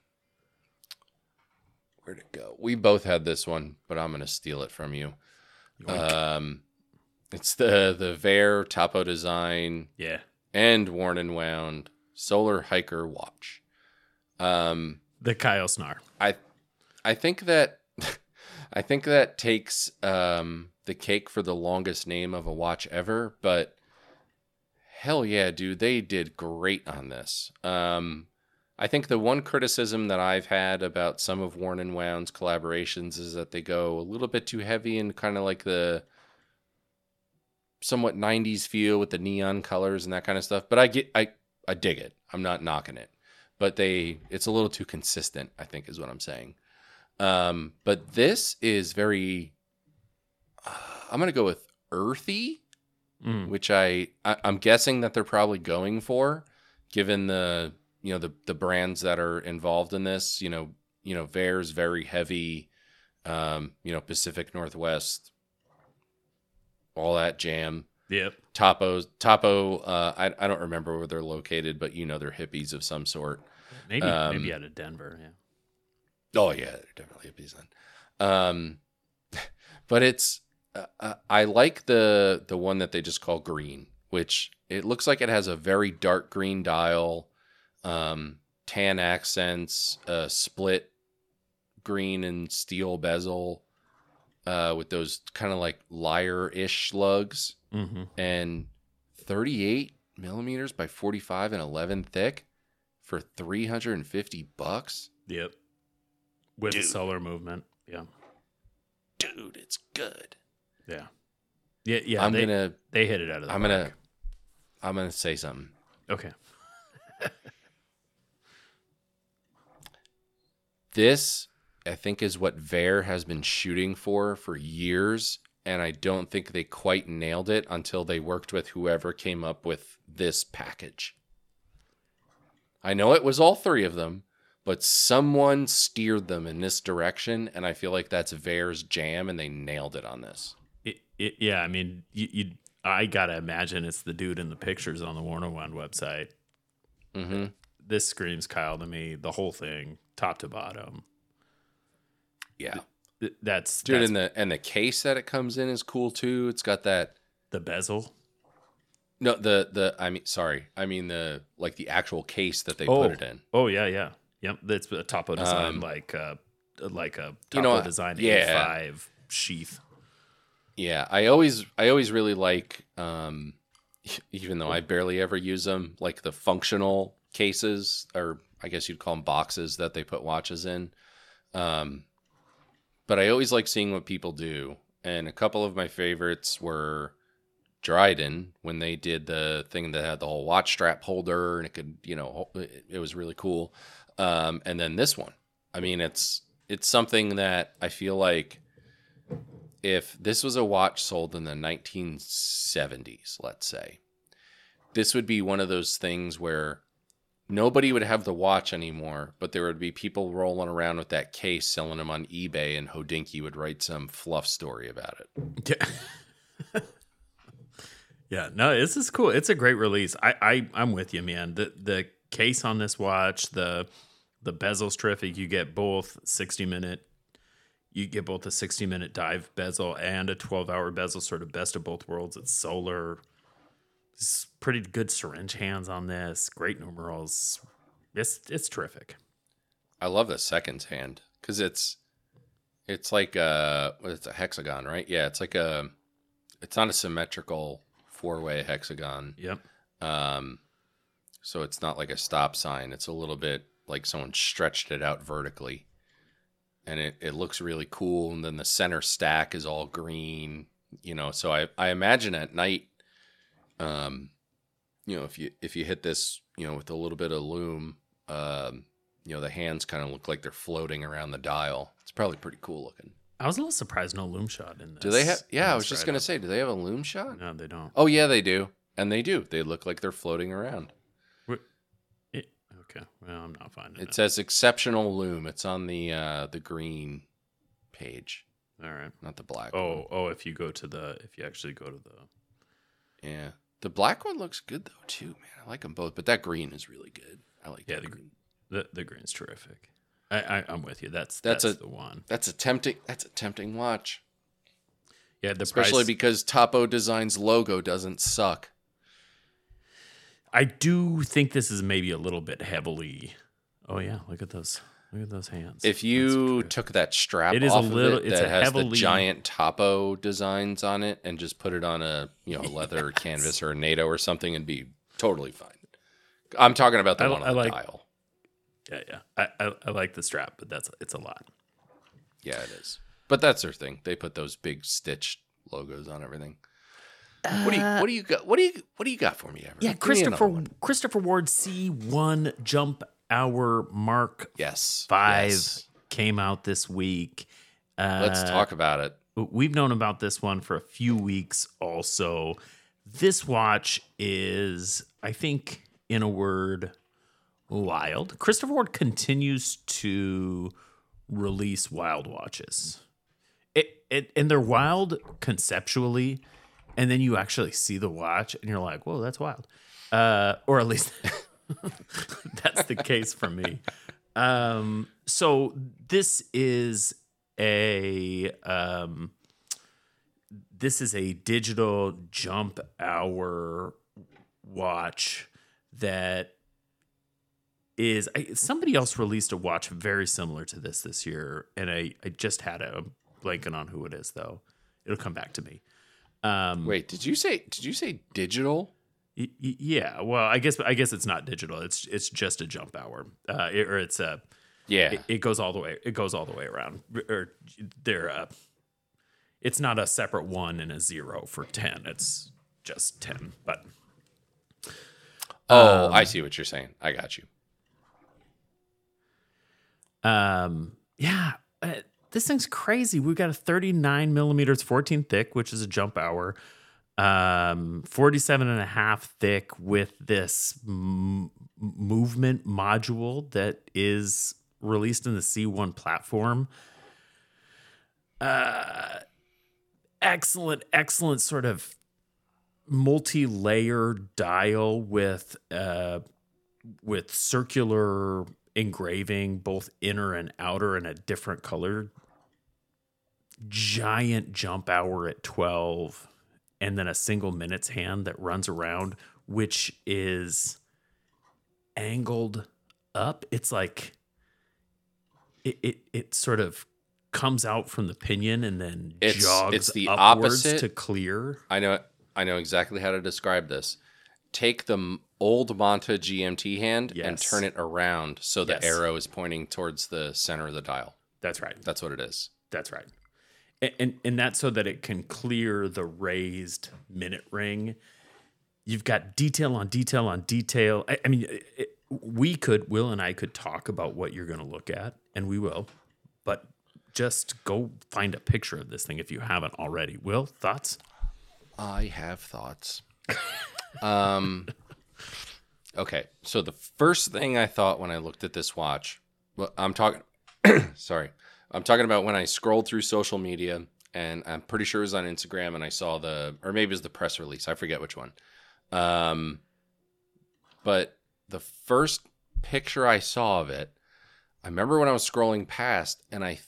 Where'd it go? We both had this one, but I'm gonna steal it from you. Yoink. Um, it's the the Vare Topo Design Yeah. and Worn and Wound Solar Hiker watch. Um, The Kyle Snar. I I think that I think that takes um, the cake for the longest name of a watch ever, but hell yeah, dude, they did great on this. Um, I think the one criticism that I've had about some of Worn and Wound's collaborations is that they go a little bit too heavy and kind of like the somewhat nineties feel with the neon colors and that kind of stuff. But I get I I dig it. I'm not knocking it. But they it's a little too consistent, I think is what I'm saying. Um, but this is very uh, I'm going to go with earthy. Mm. Which I, I I'm guessing that they're probably going for, given the you know the the brands that are involved in this. You know you know Vare's very heavy, um, you know Pacific Northwest, all that jam. Yep. Topo Topo. Uh, I I don't remember where they're located, but you know they're hippies of some sort. Maybe Um, maybe out of Denver. Yeah. Oh yeah, they're definitely hippies then. Um, but it's. Uh, I like the the one that they just call green, which it looks like it has a very dark green dial, um, tan accents, uh, split green and steel bezel, uh, with those kind of like lyre-ish lugs, Mm-hmm. and thirty-eight millimeters by forty-five and eleven thick for three hundred fifty bucks. Yep. With Dude. solar movement. Yeah. Dude. dude, it's good. Yeah. Yeah, yeah. I'm they, gonna they hit it out of the I'm park. gonna I'm gonna say something. Okay. This, I think, is what Vare has been shooting for for years, and I don't think they quite nailed it until they worked with whoever came up with this package. I know it was all three of them, but someone steered them in this direction, and I feel like that's Vare's jam, and they nailed it on this. It, it, yeah, I mean, you, you, I gotta imagine it's the dude in the pictures on the Warner One website. Mm-hmm. This screams Kyle to me. The whole thing, top to bottom. Yeah, Th- That's dude, that's and the and the case that it comes in is cool too. It's got that. the bezel. No, the the I mean, sorry, I mean the like the actual case that they Oh, put it in. oh yeah, yeah, yep. That's a Topo design, Um, like uh, like a Topo you know, design yeah. A five sheath. Yeah, I always I always really like, um, even though I barely ever use them, like the functional cases, or I guess you'd call them boxes that they put watches in. Um, but I always like seeing what people do, and a couple of my favorites were Dryden when they did the thing that had the whole watch strap holder, and it could, you know, it, it was really cool. Um, and then this one, I mean, it's it's something that I feel like, if this was a watch sold in the nineteen seventies, let's say, this would be one of those things where nobody would have the watch anymore, but there would be people rolling around with that case selling them on eBay, and Hodinkee would write some fluff story about it. Yeah. Yeah, no, this is cool. It's a great release. I, I I'm with you, man. The the case on this watch, the the bezel's terrific. You get both sixty minute you get both a sixty minute dive bezel and a twelve hour bezel, sort of best of both worlds. It's solar. It's pretty good syringe hands on this. Great numerals. It's it's terrific. I love the seconds hand because it's it's like a it's a hexagon, right? Yeah, it's like a it's not a symmetrical four way hexagon. Yep. Um, so it's not like a stop sign. It's a little bit like someone stretched it out vertically, and it, it looks really cool. And then the center stack is all green, you know. So I, I imagine at night, um, you know, if you if you hit this, you know, with a little bit of lume, um, you know, the hands kind of look like they're floating around the dial. It's probably pretty cool looking. I was a little surprised no loom shot in this. Do they have? Yeah, I was That's just right gonna up. say, do they have a lume shot? No, they don't. Oh yeah, they do, and they do. They look like they're floating around. It, okay. Well, I'm not finding It it. says exceptional loom. It's on the uh, the green page, All right. not the black. one. Oh, oh, if you go to the, if you actually go to the, Yeah, the black one looks good though too, man. I like them both, but that green is really good. I like yeah, that the, green. the the green's terrific. I, I I'm with you. That's That's that's, a- the one. That's a tempting. That's a tempting watch, Yeah, the especially price, because Topo Design's logo doesn't suck. I do think this is maybe a little bit heavily. Oh yeah, look at those. Look at those hands. If you took that strap It is a off little- of it it's that a has heavily- the giant Topo designs on it and just put it on a you know leather canvas or a NATO or something, and be totally fine. I'm talking about the I- one on I the like- dial. yeah, yeah. I, I I like the strap, but that's it's a lot. Yeah, it is. But that's their thing. They put those big stitched logos on everything. What do you what do you got? What do you what do you got for me, Everett? Yeah, Give me another Christopher one. Christopher Ward C one Jump Hour Mark Yes. Five yes. came out this week. Uh, Let's talk about it. We've known about this one for a few weeks also. This watch is, I think, in a word, wild. Christopher Ward continues to release wild watches. It, it and they're wild conceptually, and then you actually see the watch and you're like, whoa, that's wild. Uh, or at least that's the case for me. Um, so this is a um, this is a digital jump hour watch that is I, somebody else released a watch very similar to this this year, and I, I just had a blanking on who it is though. It'll come back to me. Um, Wait, did you say did you say digital? y- y- yeah, well, I guess I guess it's not digital. It's it's just a jump hour, uh, it- or it's a Yeah. it, it goes all the way. It goes all the way around. Or they're uh, it's not a separate one and a zero for ten. It's just ten. But oh, um, I see what you're saying. I got you. Um, yeah, uh, this thing's crazy. We've got a thirty-nine millimeters, fourteen thick, which is a jump hour. Um, forty-seven and a half thick with this m- movement module that is released in the C one platform. Uh, excellent, excellent sort of multi-layer dial with uh, with circular engraving, both inner and outer, in a different color. Giant jump hour at twelve, and then a single minutes hand that runs around, which is angled up. It's like it it, it sort of comes out from the pinion and then It's- jogs it's the upwards opposite. to clear. I know I know exactly how to describe this. Take the m- old Monta G M T hand and Yes. turn it around so the Yes. arrow is pointing towards the center of the dial. That's right. That's what it is. That's right. And, and and that's so that it can clear the raised minute ring. You've got detail on detail on detail. I, I mean, it, we could, Will and I could talk about what you're going to look at, and we will. But just go find a picture of this thing if you haven't already. Will, thoughts? I have thoughts. um, okay, so the first thing I thought when I looked at this watch, well, I'm talking, sorry, I'm talking about when I scrolled through social media, and I'm pretty sure it was on Instagram, and I saw the, or maybe it was the press release, I forget which one. Um, but the first picture I saw of it, I remember when I was scrolling past, and I,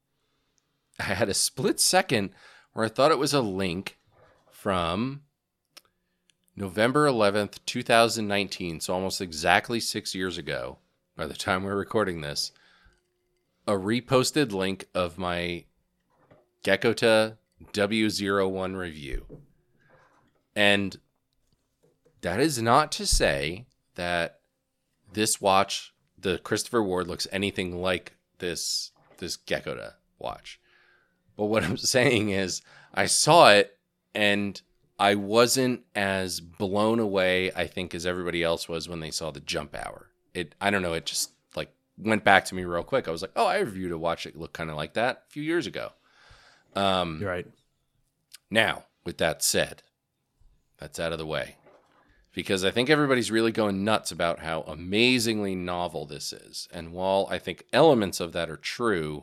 I had a split second where I thought it was a link from November eleventh, twenty nineteen, so almost exactly six years ago, by the time we're recording this, a reposted link of my Gekota W zero one review. And that is not to say that this watch, the Christopher Ward, looks anything like this, this Gekota watch. But what I'm saying is I saw it and I wasn't as blown away, I think, as everybody else was when they saw the jump hour. It, I don't know, it just like went back to me real quick. I was like, oh, I reviewed a watch that looked kind of like that a few years ago. Um, You're right. Now, with that said, that's out of the way. Because I think everybody's really going nuts about how amazingly novel this is. And while I think elements of that are true,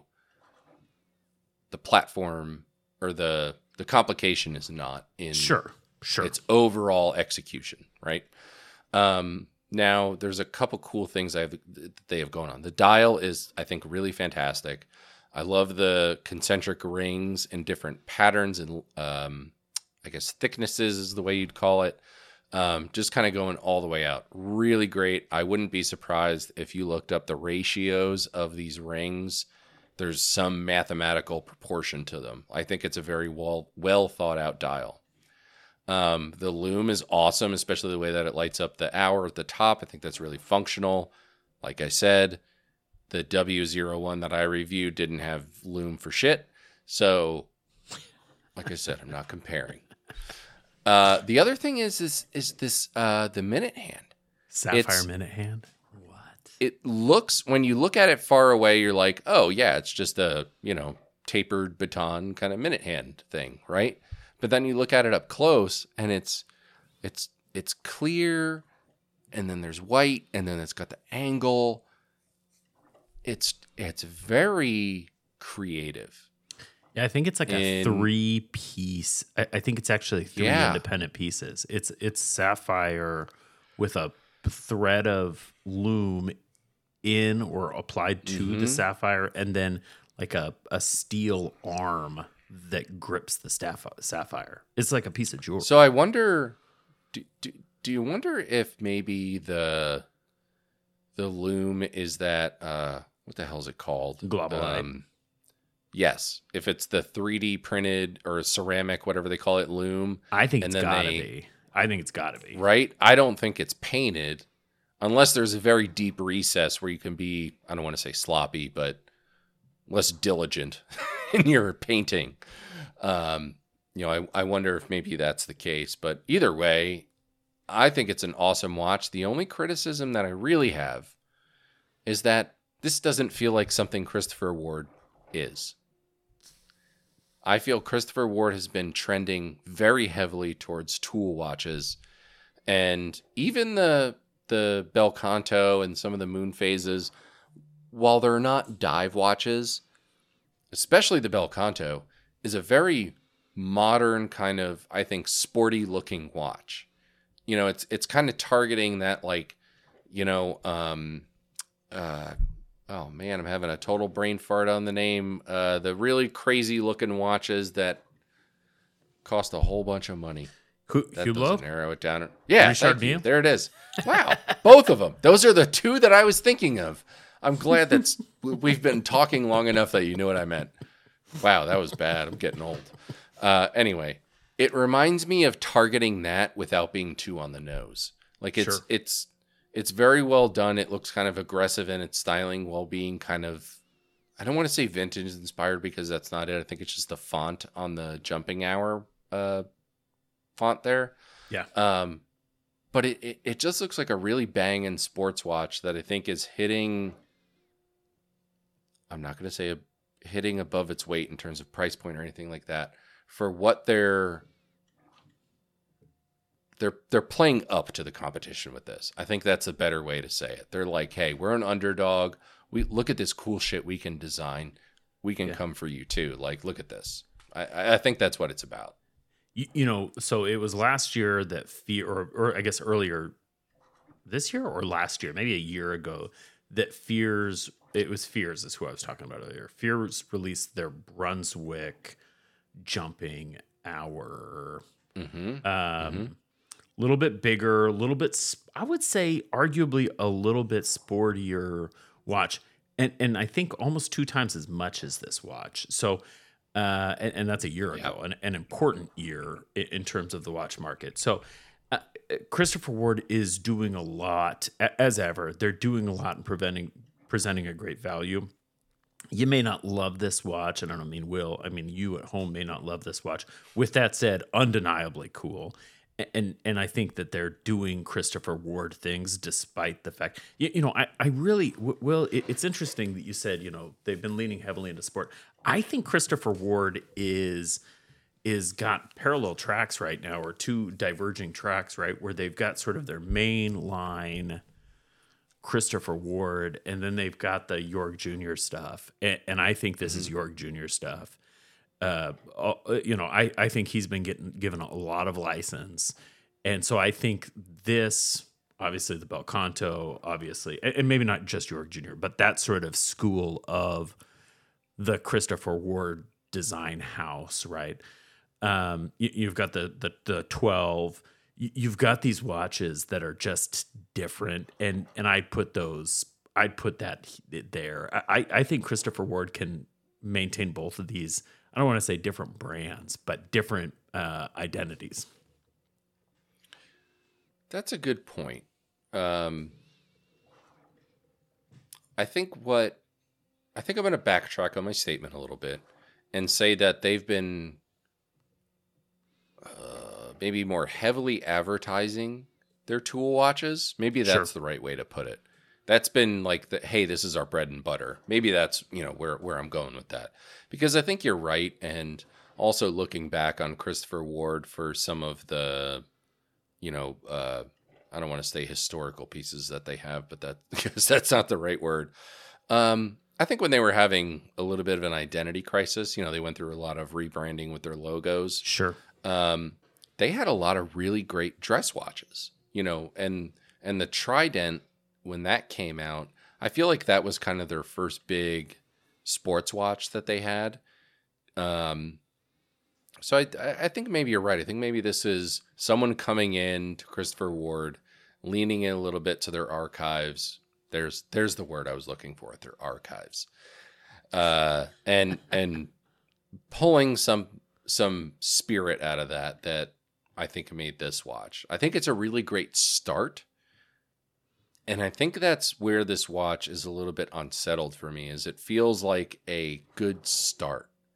the platform or the the complication is not in Sure, sure. its overall execution, right? Um, now, there's a couple cool things I have, that they have going on. The dial is, I think, really fantastic. I love the concentric rings in different patterns and, um, I guess, thicknesses is the way you'd call it. Um, just kind of going all the way out. Really great. I wouldn't be surprised if you looked up the ratios of these rings. There's some mathematical proportion to them. I think it's a very well well thought out dial. Um, the loom is awesome, especially the way that it lights up the hour at the top. I think that's really functional. Like I said, the W zero one that I reviewed didn't have loom for shit. So, like I said, I'm not comparing. Uh, the other thing is is is this uh, the minute hand. Sapphire it's- minute hand. It looks, when you look at it far away, you're like, oh yeah, it's just a, you know, tapered baton kind of minute hand thing, right? But then you look at it up close and it's it's it's clear, and then there's white, and then it's got the angle. It's it's very creative. Yeah, I think it's like a In- three piece. I, I think it's actually three Yeah. independent pieces. It's it's sapphire with a thread of loom in or applied to Mhm. the sapphire, and then like a, a steel arm that grips the staff, sapphire. It's like a piece of jewelry. So I wonder, do, do, do you wonder if maybe the the loom is that, uh, what the hell is it called? Globalite. Yes, if it's the three D printed or ceramic, whatever they call it, loom, I think and it's then gotta they- be. I think it's gotta be. right? I don't think it's painted unless there's a very deep recess where you can be, I don't want to say sloppy, but less diligent in your painting. Um, you know, I, I wonder if maybe that's the case. But either way, I think it's an awesome watch. The only criticism that I really have is that this doesn't feel like something Christopher Ward is. I feel Christopher Ward has been trending very heavily towards tool watches, and even the the Belcanto and some of the moon phases, while they're not dive watches, especially the Belcanto, is a very modern kind of, I think, sporty looking watch. You know, it's it's kind of targeting that, like, you know, um, uh, oh man, I'm having a total brain fart on the name. Uh, the really crazy looking watches that cost a whole bunch of money. Hu- That Hublot? doesn't narrow it down. Yeah, Richard thank you. Mille? There it is. Wow, both of them. Those are the two that I was thinking of. I'm glad that's we've been talking long enough that you knew what I meant. Wow, that was bad. I'm getting old. Uh, anyway, it reminds me of targeting that without being too on the nose. Like it's Sure. it's it's very well done. It looks kind of aggressive in its styling while being kind of, I don't want to say vintage inspired because that's not it. I think it's just the font on the jumping hour uh, font there. Yeah. Um, but it, it, it just looks like a really banging sports watch that I think is hitting, I'm not going to say a, hitting above its weight in terms of price point or anything like that, for what they're they're they're playing up to the competition with this. I think that's a better way to say it. They're like, hey, we're an underdog. We look at this cool shit we can design. We can Yeah. come for you too. Like, look at this. I, I think that's what it's about. You, you know, so it was last year that Fear, or, or I guess earlier this year or last year, maybe a year ago, that Fears, it was Fears is who I was talking about earlier. Fears released their Brunswick jumping hour. Mm-hmm. Um, little bit bigger, a little bit, sp- I would say arguably a little bit sportier watch. And and I think almost two times as much as this watch. So, uh, and, and that's a year ago, an, an important year in, in terms of the watch market. So, uh, Christopher Ward is doing a lot, a- as ever. They're doing a lot in preventing, presenting a great value. You may not love this watch, and I don't mean Will. I mean you at home may not love this watch. With that said, undeniably cool. And and I think that they're doing Christopher Ward things despite the fact, you, you know, I, I really, Will, it, it's interesting that you said, you know, they've been leaning heavily into sport. I think Christopher Ward is is got parallel tracks right now, or two diverging tracks, right, where they've got sort of their main line Christopher Ward, and then they've got the York Junior stuff. And, and I think this is York Junior stuff. Uh, uh, you know, I, I think he's been getting given a lot of license. And so I think this, obviously the Belcanto, obviously, and, and maybe not just York Junior, but that sort of school of the Christopher Ward design house, right? Um, you, you've got the, the, the twelve, you, you've got these watches that are just different. And, and I'd put those, I'd put that there. I, I think Christopher Ward can maintain both of these. I don't want to say different brands, but different uh, identities. That's a good point. Um, I think what I think I'm going to backtrack on my statement a little bit and say that they've been uh, maybe more heavily advertising their tool watches. Maybe that's Sure. the right way to put it. That's been like the, hey, this is our bread and butter. Maybe that's, you know, where, where I'm going with that. Because I think you're right. And also looking back on Christopher Ward for some of the, you know, uh, I don't want to say historical pieces that they have, but that because that's not the right word. Um, I think when they were having a little bit of an identity crisis, you know, they went through a lot of rebranding with their logos. Sure. Um, they had a lot of really great dress watches, you know, and and the Trident, when that came out, I feel like that was kind of their first big sports watch that they had. Um, so I, I think maybe you're right. I think maybe this is someone coming in to Christopher Ward, leaning in a little bit to their archives. There's there's the word I was looking for, their archives, uh, and and pulling some some spirit out of that that I think made this watch. I think it's a really great start. And I think that's where this watch is a little bit unsettled for me, is it feels like a good start.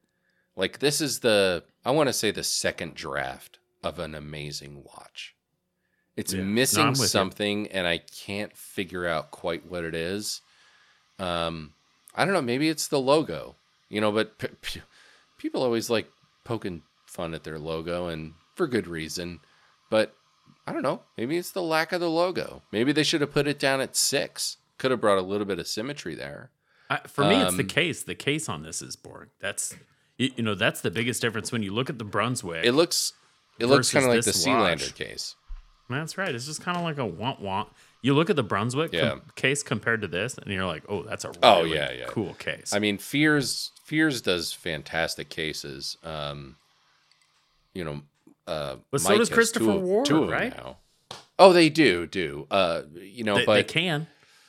Like this is the, I want to say the second draft of an amazing watch. It's Yeah. No, missing I'm with you. something, and I can't figure out quite what it is. Um, I don't know. Maybe it's the logo, you know. But p- p- people always like poking fun at their logo, and for good reason. But I don't know. Maybe it's the lack of the logo. Maybe they should have put it down at six. Could have brought a little bit of symmetry there. I, for me, it's the Um, case. The case on this is boring. That's you, you know that's the biggest difference when you look at the Brunswick. It looks, it looks versus kind of like the this Sealander watch. case. That's right. It's just kind of like a want want. You look at the Brunswick Yeah. com- case compared to this, and you're like, oh, that's a really Oh, yeah, yeah. cool case. I mean, Fears Fears does fantastic cases. Um, you know, uh, But so Mike does has Christopher two of- Ward, two of them right? now. Oh, they do, do. Uh, you know, they, but they can.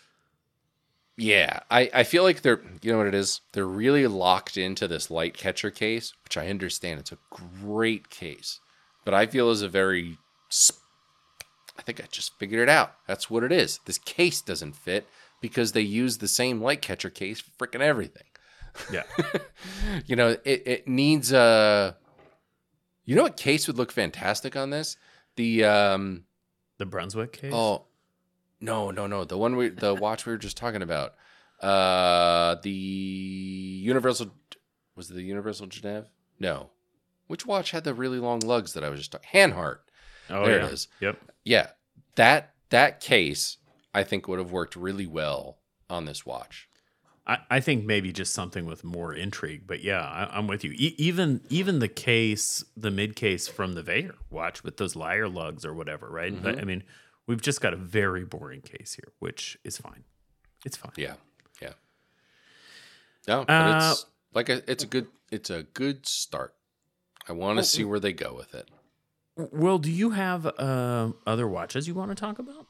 yeah, I, I feel like they're, you know what it is? They're really locked into this light catcher case, which I understand. It's a great case, but I feel is a very, sp- I think I just figured it out. That's what it is. This case doesn't fit because they use the same light catcher case for freaking everything. Yeah. You know, it, it needs a, you know what case would look fantastic on this? The, um, The Brunswick case. oh, no, no, no. The one we, the watch we were just talking about. Uh, the Universal, was it the Universal Genève? No. Which watch had the really long lugs that I was just talking? Hanhart. Oh, there yeah. it is. Yep. Yeah. That, that case, I think would have worked really well on this watch. I, I think maybe just something with more intrigue, but yeah, I, I'm with you. E- even even the case, the mid case from the Veyer watch with those lyre lugs or whatever, right? Mm-hmm. But I mean, we've just got a very boring case here, which is fine. It's fine. Yeah. Yeah. No, but Uh, it's like a, it's a good, it's a good start. I want to see where they go with it. Well, do you have uh, other watches you want to talk about?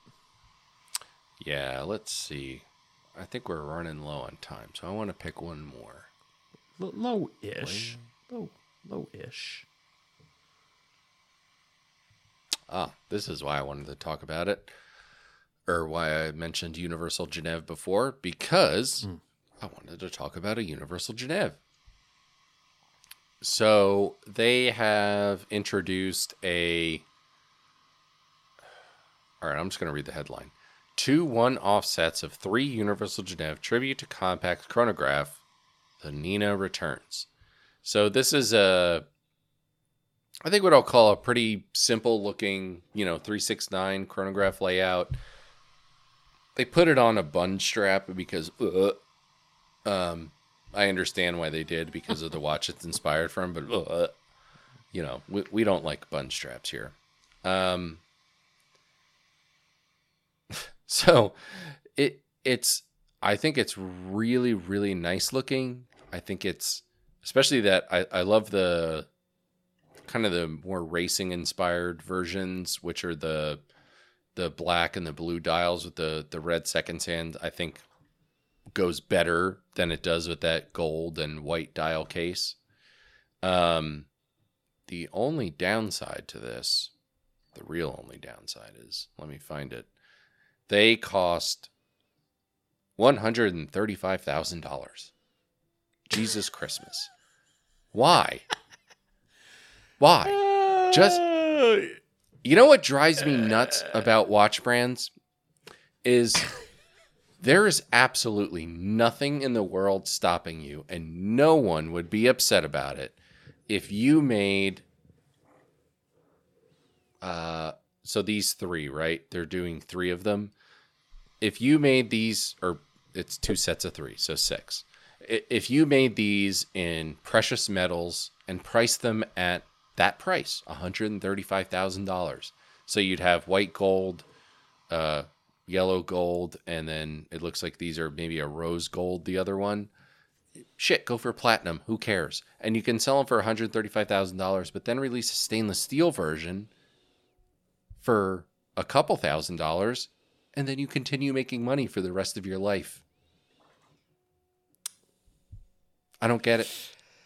Yeah, let's see. I think we're running low on time, so I want to pick one more. L- low-ish. Low, low-ish. Ah, this is why I wanted to talk about it, or why I mentioned Universal Genève before, because Mm. I wanted to talk about a Universal Genève. So they have introduced a. All right, I'm just going to read the headline. Two one-off sets of three Universal Genève tribute to compact chronograph. The Nina returns. So this is a, I think what I'll call a pretty simple-looking, you know, three six nine chronograph layout. They put it on a bun strap because, uh, um, I understand why they did because of the watch it's inspired from, but uh, you know, we we don't like bun straps here. Um. So it it's I think it's really, really nice looking. I think it's especially that I, I love the kind of the more racing inspired versions, which are the the black and the blue dials with the, the red seconds hand, I think goes better than it does with that gold and white dial case. Um the only downside to this, the real only downside is, let me find it. They cost one hundred thirty-five thousand dollars. Jesus Christmas. Why? Why? Just, you know what drives me nuts about watch brands is there is absolutely nothing in the world stopping you, and no one would be upset about it if you made, uh, so these three, right? They're doing three of them. If you made these, or it's two sets of three, so six. I- If you made these in precious metals and priced them at that price, one hundred thirty-five thousand dollars. So you'd have white gold, uh, yellow gold, and then it looks like these are maybe a rose gold, the other one. Shit, go for platinum. Who cares? And you can sell them for one hundred thirty-five thousand dollars, but then release a stainless steel version for a couple thousand dollars, and then you continue making money for the rest of your life. I don't get it.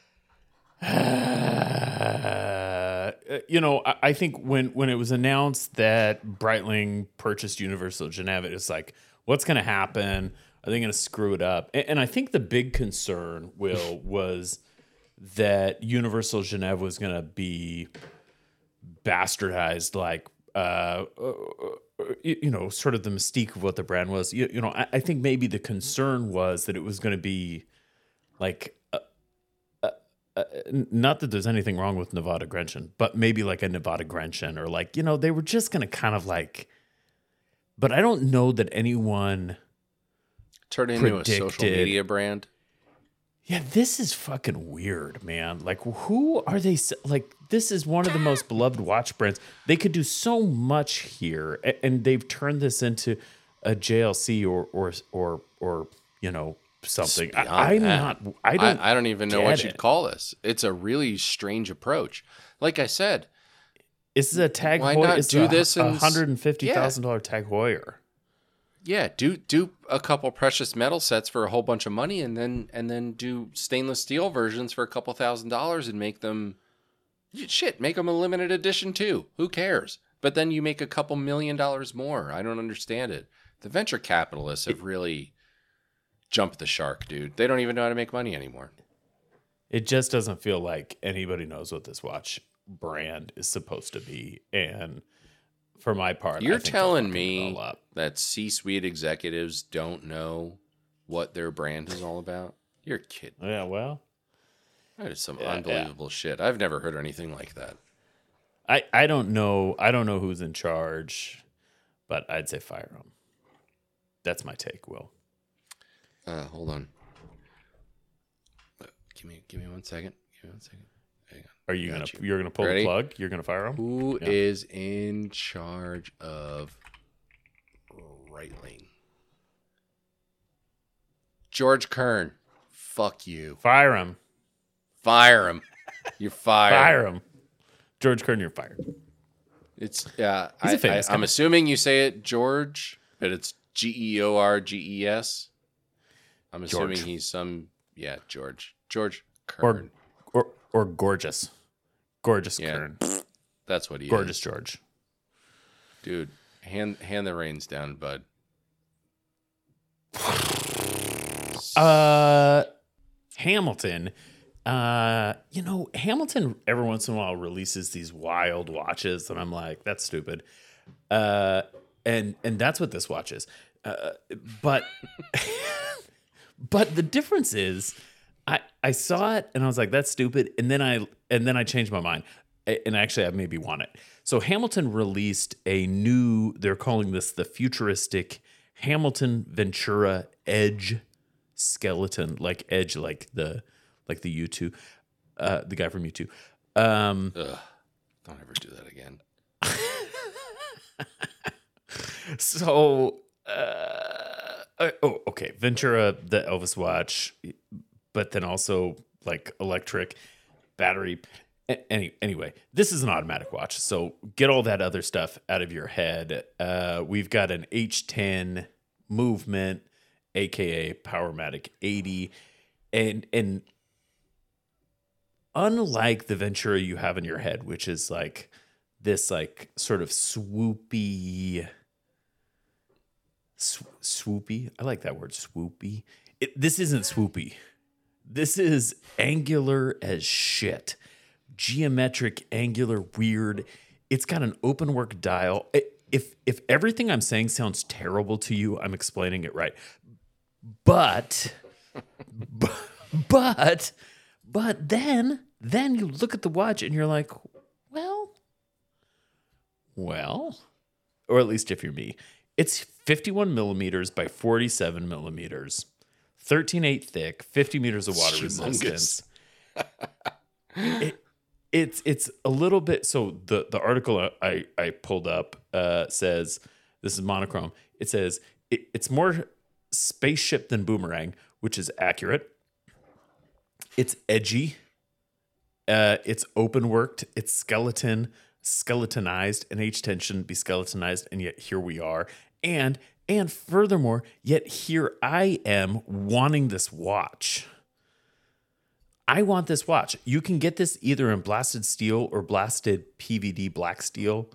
Uh, you know, I, I think when, when it was announced that Breitling purchased Universal Genève, it's like, what's going to happen? Are they going to screw it up? And, and I think the big concern, Will, was that Universal Genève was going to be bastardized, like, uh, you, you know, sort of the mystique of what the brand was. You, you know, I, I think maybe the concern was that it was going to be like, uh, uh, uh, not that there's anything wrong with Nevada Grenchen, but maybe like a Nevada Grenchen, or like, you know, they were just going to kind of like, but I don't know that anyone turn into predicted, a social media brand. Yeah, this is fucking weird, man. Like, who are they? Like, this is one of the most beloved watch brands. They could do so much here, and they've turned this into a J L C or or or or you know something. I, I'm that. not. I don't. I, I don't even know what it. you'd call this. It's a really strange approach. Like I said, this is a Tag why Heuer. not It's do a, this in a hundred and fifty thousand dollar Tag Heuer. Yeah, do do a couple precious metal sets for a whole bunch of money, and then and then do stainless steel versions for a couple thousand dollars, and make them shit. Make them a limited edition too. Who cares? But then you make a couple million dollars more. I don't understand it. The venture capitalists have really jumped the shark, dude. They don't even know how to make money anymore. It just doesn't feel like anybody knows what this watch brand is supposed to be, and for my part, you're I think telling me that C-suite executives don't know what their brand is all about? You're kidding. Yeah, well, that is some yeah, unbelievable yeah. shit. I've never heard anything like that. I, I don't know. I don't know who's in charge, but I'd say fire them. That's my take, Will. Uh, hold on. Give me give me one second. Give me one second. Hang on. Are you Got gonna you. you're gonna pull Ready? the plug? You're gonna fire them? Who yeah. is in charge of Breitling? George Kern. Fuck you. Fire him. Fire him. You're fired. Fire him. George Kern, you're fired. It's yeah. He's I, a famous I, I'm guy. assuming you say it George, but it's G E O R G E S. I'm assuming George. he's some yeah George George Kern. Or or or gorgeous, gorgeous Yeah. Kern. That's what he Gorgeous is. George. Dude, hand hand the reins down, bud. Uh, Hamilton. Uh, you know, Hamilton every once in a while releases these wild watches, and I'm like, that's stupid. Uh, and and that's what this watch is. Uh, but but the difference is, I I saw it and I was like, that's stupid, and then I and then I changed my mind, and actually I maybe want it. So Hamilton released a new. They're calling this the futuristic Hamilton Ventura Edge skeleton, like Edge, like the. Like the U two, uh, the guy from U two. Um, Ugh, don't ever do that again. so, uh, oh, okay. Ventura, the Elvis watch, but then also like electric battery. Any, anyway, this is an automatic watch. So get all that other stuff out of your head. Uh, we've got an H ten movement, A K A Powermatic eighty. And, and, unlike the Ventura you have in your head, which is like this like sort of swoopy, sw- swoopy. I like that word, swoopy. It, this isn't swoopy. This is angular as shit. Geometric, angular, weird. It's got an open work dial. It, if if everything I'm saying sounds terrible to you, I'm explaining it right. But, but, but, but then, then you look at the watch and you're like, well, well, or at least if you're me, it's fifty-one millimeters by forty-seven millimeters, thirteen eight thick, fifty meters of water resistance. it, it's it's a little bit. So the the article I I pulled up uh, says, this is monochrome. It says it, it's more spaceship than boomerang, which is accurate. It's edgy. Uh, it's open worked. It's skeleton, skeletonized. An H ten shouldn't be skeletonized, and yet here we are. And and furthermore, yet here I am wanting this watch. I want this watch. You can get this either in blasted steel or blasted P V D black steel.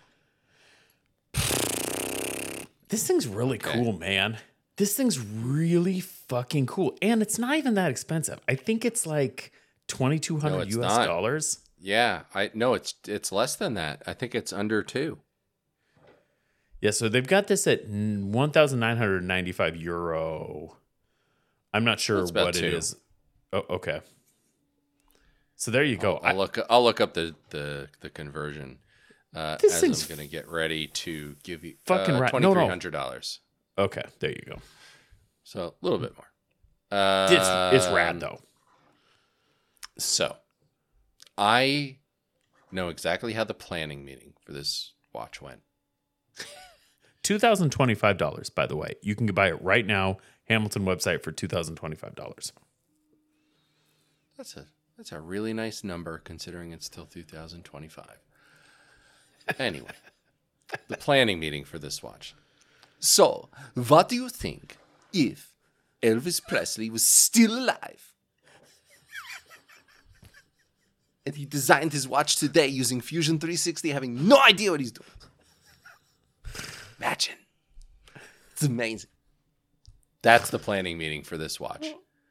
This thing's really Okay. cool, man. This thing's really fucking cool. And it's not even that expensive. I think it's like twenty-two No, hundred it's U S not. dollars? Yeah, I no, it's it's less than that. I think it's under two. Yeah, so they've got this at one thousand nine hundred ninety-five euro. I'm not sure That's about what two. it is. Oh, okay. So there you go. I'll, I'll look. I'll look up the the the conversion uh, This as thing's I'm going to get ready to give you fucking uh, right. No, twenty no. three hundred dollars. Okay, there you go. So a little bit more. Uh, It's, it's rad though. So, I know exactly how the planning meeting for this watch went. two thousand twenty-five dollars, by the way. You can buy it right now. Hamilton website for two thousand twenty-five dollars. That's a that's a really nice number considering it's still two thousand twenty-five. Anyway, the planning meeting for this watch. So, what do you think if Elvis Presley was still alive? And he designed his watch today using Fusion three sixty, having no idea what he's doing. Imagine. It's amazing. That's the planning meeting for this watch.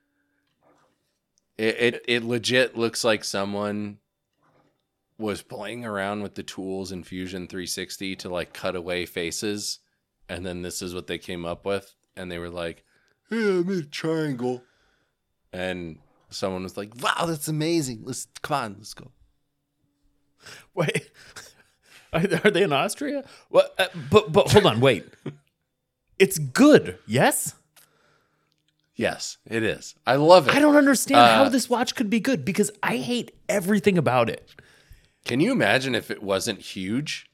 It, it it legit looks like someone was playing around with the tools in Fusion three sixty to like cut away faces, and then this is what they came up with, and they were like, "Hey, I made a triangle," and someone was like, "Wow, that's amazing! Let's come on, let's go." Wait, are, are they in Austria? What? Uh, but but hold on, wait. It's good, yes? Yes, it is. I love it. I don't understand Uh, how this watch could be good because I hate everything about it. Can you imagine if it wasn't huge?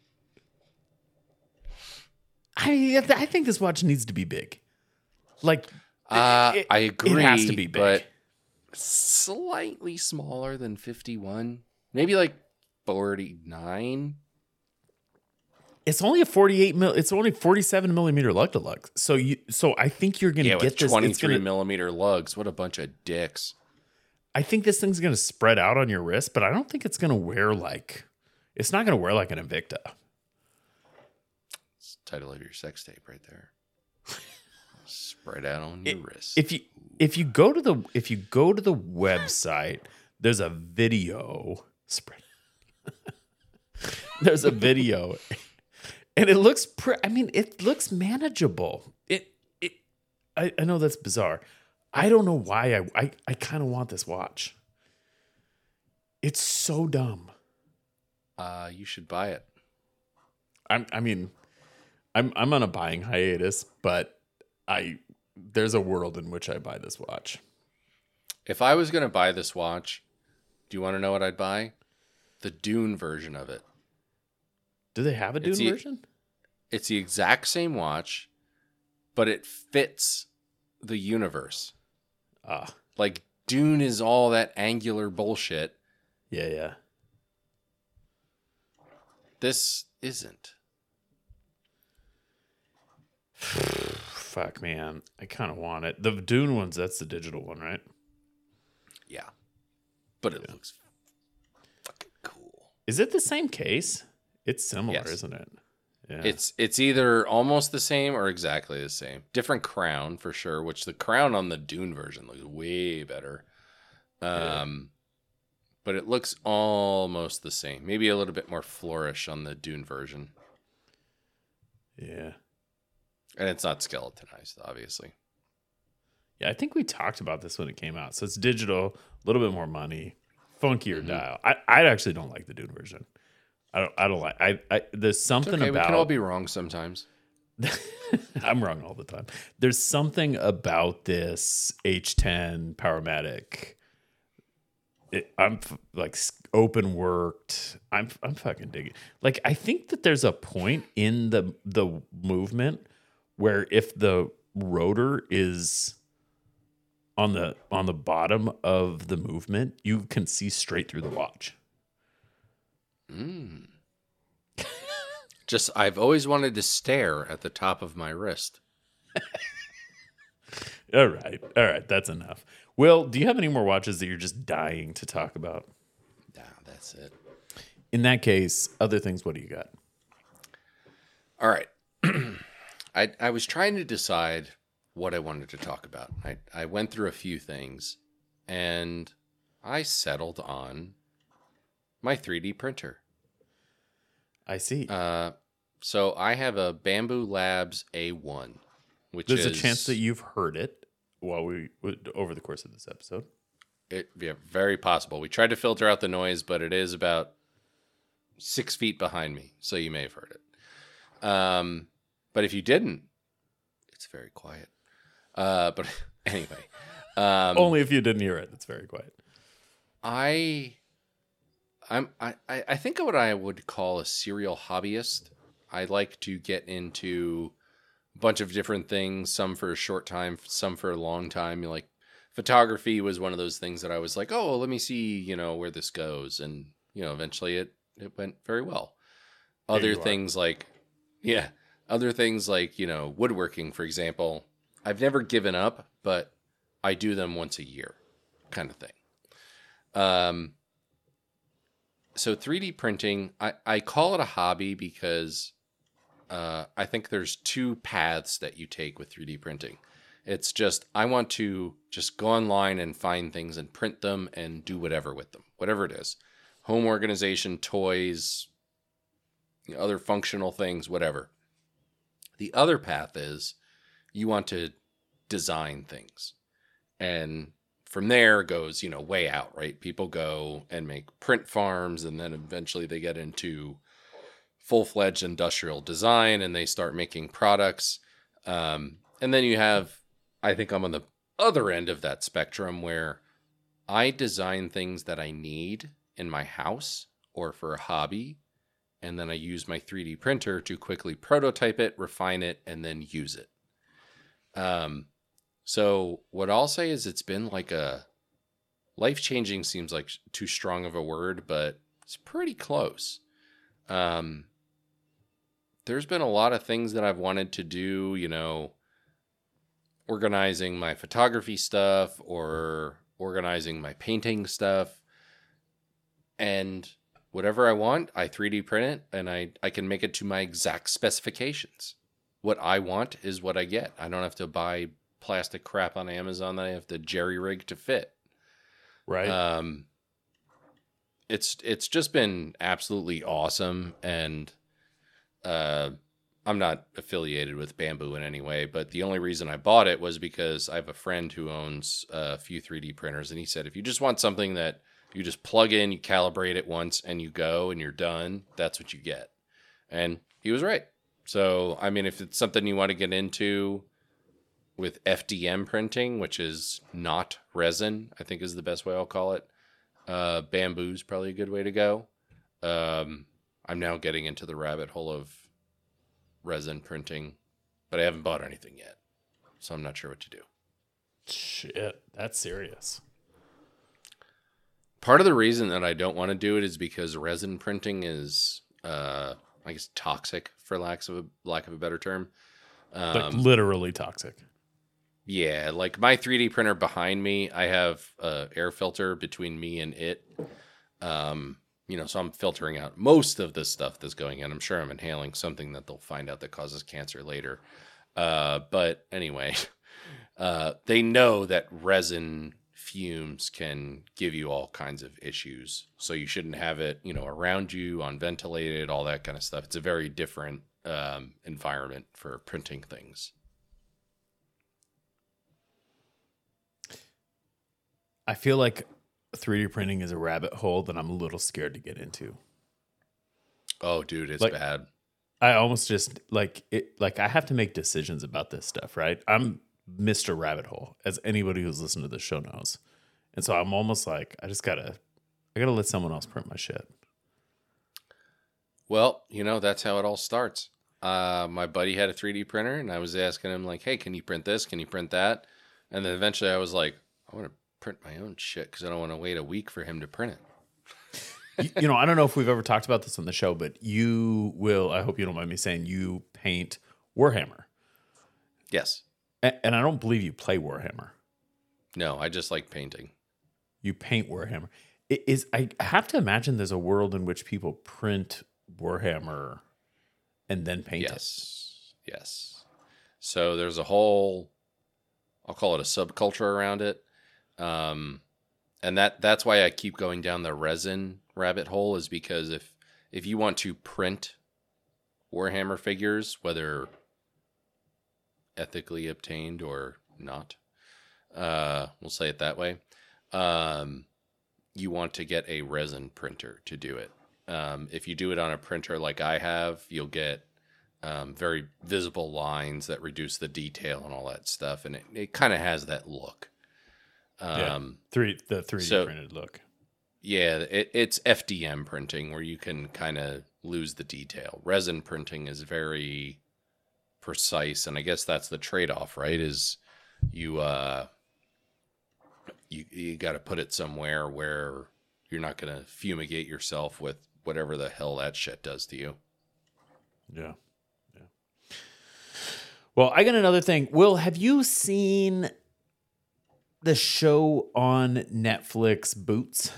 I I think this watch needs to be big. Like, Uh, it, I agree. It has to be big. But slightly smaller than fifty-one, maybe like forty-nine. It's only a forty-eight mil. It's only forty-seven millimeter lug to lug. So you, so I think you're gonna Yeah, get with this. It's twenty-three gonna, millimeter lugs. What a bunch of dicks. I think this thing's gonna spread out on your wrist, but I don't think it's gonna wear like. It's not gonna wear like an Invicta. It's the title of your sex tape right there. Spread out on your It- wrist. If you if you go to the if you go to the website, there's a video spread. There's a video, and it looks. Pre- I mean, it looks manageable. It it. I, I know that's bizarre. I don't know why I I, I kind of want this watch. It's so dumb. uh, you should buy it. I'm. I mean, I'm I'm on a buying hiatus, but I there's a world in which I buy this watch. If I was going to buy this watch, do you want to know what I'd buy? The Dune version of it. Do they have a Dune It's e- version? It's the exact same watch, but it fits the universe. Ah, Like, Dune is all that angular bullshit. yeah, yeah. This isn't. Fuck, man. I kind of want it. The Dune ones, that's the digital one, right? Yeah. But it looks fucking cool. Is it the same case? It's similar, Yes. isn't it? Yeah. It's it's either almost the same or exactly the same. Different crown for sure, which the crown on the Dune version looks way better. Um, but it looks almost the same. Maybe a little bit more flourish on the Dune version, yeah. and it's not skeletonized, obviously. Yeah, I think we talked about this when it came out. So it's digital, a little bit more money, funkier Mm-hmm. dial. I, I actually don't like the Dune version. I don't I don't like I, I there's It's something okay, we about can all be wrong sometimes. I'm wrong all the time. There's something about this H ten Powermatic. It, I'm f- like s- open worked. I'm I'm fucking digging. Like I think that there's a point in the the movement where if the rotor is on the on the bottom of the movement, you can see straight through the watch. Mm. Just, I've always wanted to stare at the top of my wrist. All right, all right, that's enough. Will, do you have any more watches that you're just dying to talk about? Nah, that's it. In that case, other things. What do you got? All right. I I was trying to decide what I wanted to talk about. I, I went through a few things, and I settled on my three D printer. I see. Uh, so I have a Bamboo Labs A one, which There's is a chance that you've heard it while we over the course of this episode. It yeah, very possible. We tried to filter out the noise, but it is about six feet behind me, so you may have heard it. Um, but if you didn't, it's very quiet. Uh, but anyway, um, only if you didn't hear it. It's very quiet. I, I'm I I think of what I would call a serial hobbyist. I like to get into a bunch of different things. Some for a short time, some for a long time. Like photography was one of those things that I was like, oh, let me see, you know, where this goes, and you know, eventually it it went very well. Other things like, yeah, other things like, you know, woodworking, for example. I've never given up, but I do them once a year, kind of thing. Um, so three D printing, I, I call it a hobby because uh, I think there's two paths that you take with three D printing. It's just, I want to just go online and find things and print them and do whatever with them, whatever it is. Home organization, toys, you know, other functional things, whatever. The other path is you want to design things. And from there goes, you know, way out, right? People go and make print farms, and then eventually they get into full-fledged industrial design and they start making products. Um, and then you have, I think I'm on the other end of that spectrum where I design things that I need in my house or for a hobby. And then I use my three D printer to quickly prototype it, refine it, and then use it. Um, so what I'll say is it's been like a life-changing seems like too strong of a word, but it's pretty close. Um, there's been a lot of things that I've wanted to do, you know, organizing my photography stuff or organizing my painting stuff. And whatever I want, I three D print it, and I, I can make it to my exact specifications. What I want is what I get. I don't have to buy plastic crap on Amazon that I have to jerry rig to fit. Right. Um, it's it's just been absolutely awesome, and uh, I'm not affiliated with Bamboo in any way, but the only reason I bought it was because I have a friend who owns a few three D printers, and he said, if you just want something that you just plug in, you calibrate it once, and you go, and you're done, that's what you get. And he was right. So, I mean, if it's something you want to get into with F D M printing, which is not resin, I think is the best way I'll call it, uh, Bamboo's probably a good way to go. Um, I'm now getting into the rabbit hole of resin printing, but I haven't bought anything yet, so I'm not sure what to do. Shit, that's serious. Part of the reason that I don't want to do it is because resin printing is, uh, I guess, toxic, for lack of a, lack of a better term. Um, Like literally toxic. Yeah, like my three D printer behind me, I have a air filter between me and it. Um, you know, so I'm filtering out most of the stuff that's going in. I'm sure I'm inhaling something that they'll find out that causes cancer later. Uh, but anyway, uh, they know that resin fumes can give you all kinds of issues. So you shouldn't have it, you know, around you, unventilated, all that kind of stuff. It's a very different um, environment for printing things. I feel like three D printing is a rabbit hole that I'm a little scared to get into. Oh, dude, it's like, bad. I almost just like it. Like I have to make decisions about this stuff, right? I'm Mister Rabbit Hole, as anybody who's listened to this show knows, and so I'm almost like I just gotta, I gotta let someone else print my shit. Well, you know that's how it all starts. Uh, my buddy had a three D printer, and I was asking him like, "Hey, can you print this? Can you print that?" And then eventually, I was like, "I want to print my own shit because I don't want to wait a week for him to print it." you, you know, I don't know if we've ever talked about this on the show, but you will. I hope you don't mind me saying you paint Warhammer. Yes. And, and I don't believe you play Warhammer. No, I just like painting. You paint Warhammer. It is I have to imagine there's a world in which people print Warhammer and then paint yes. it. Yes. Yes. So there's a whole, I'll call it a subculture around it. Um, And that that's why I keep going down the resin rabbit hole, is because if if you want to print Warhammer figures, whether ethically obtained or not, uh, we'll say it that way, um, you want to get a resin printer to do it. Um, if you do it on a printer like I have, you'll get um, very visible lines that reduce the detail and all that stuff, and it, it kind of has that look. Um, yeah. Three the three D so, printed look. Yeah, it, it's F D M printing where you can kind of lose the detail. Resin printing is very precise, and I guess that's the trade-off, right? Is you uh, you you got to put it somewhere where you're not going to fumigate yourself with whatever the hell that shit does to you. Yeah. Yeah. Well, I got another thing. Will, have you seen the show on Netflix, Boots?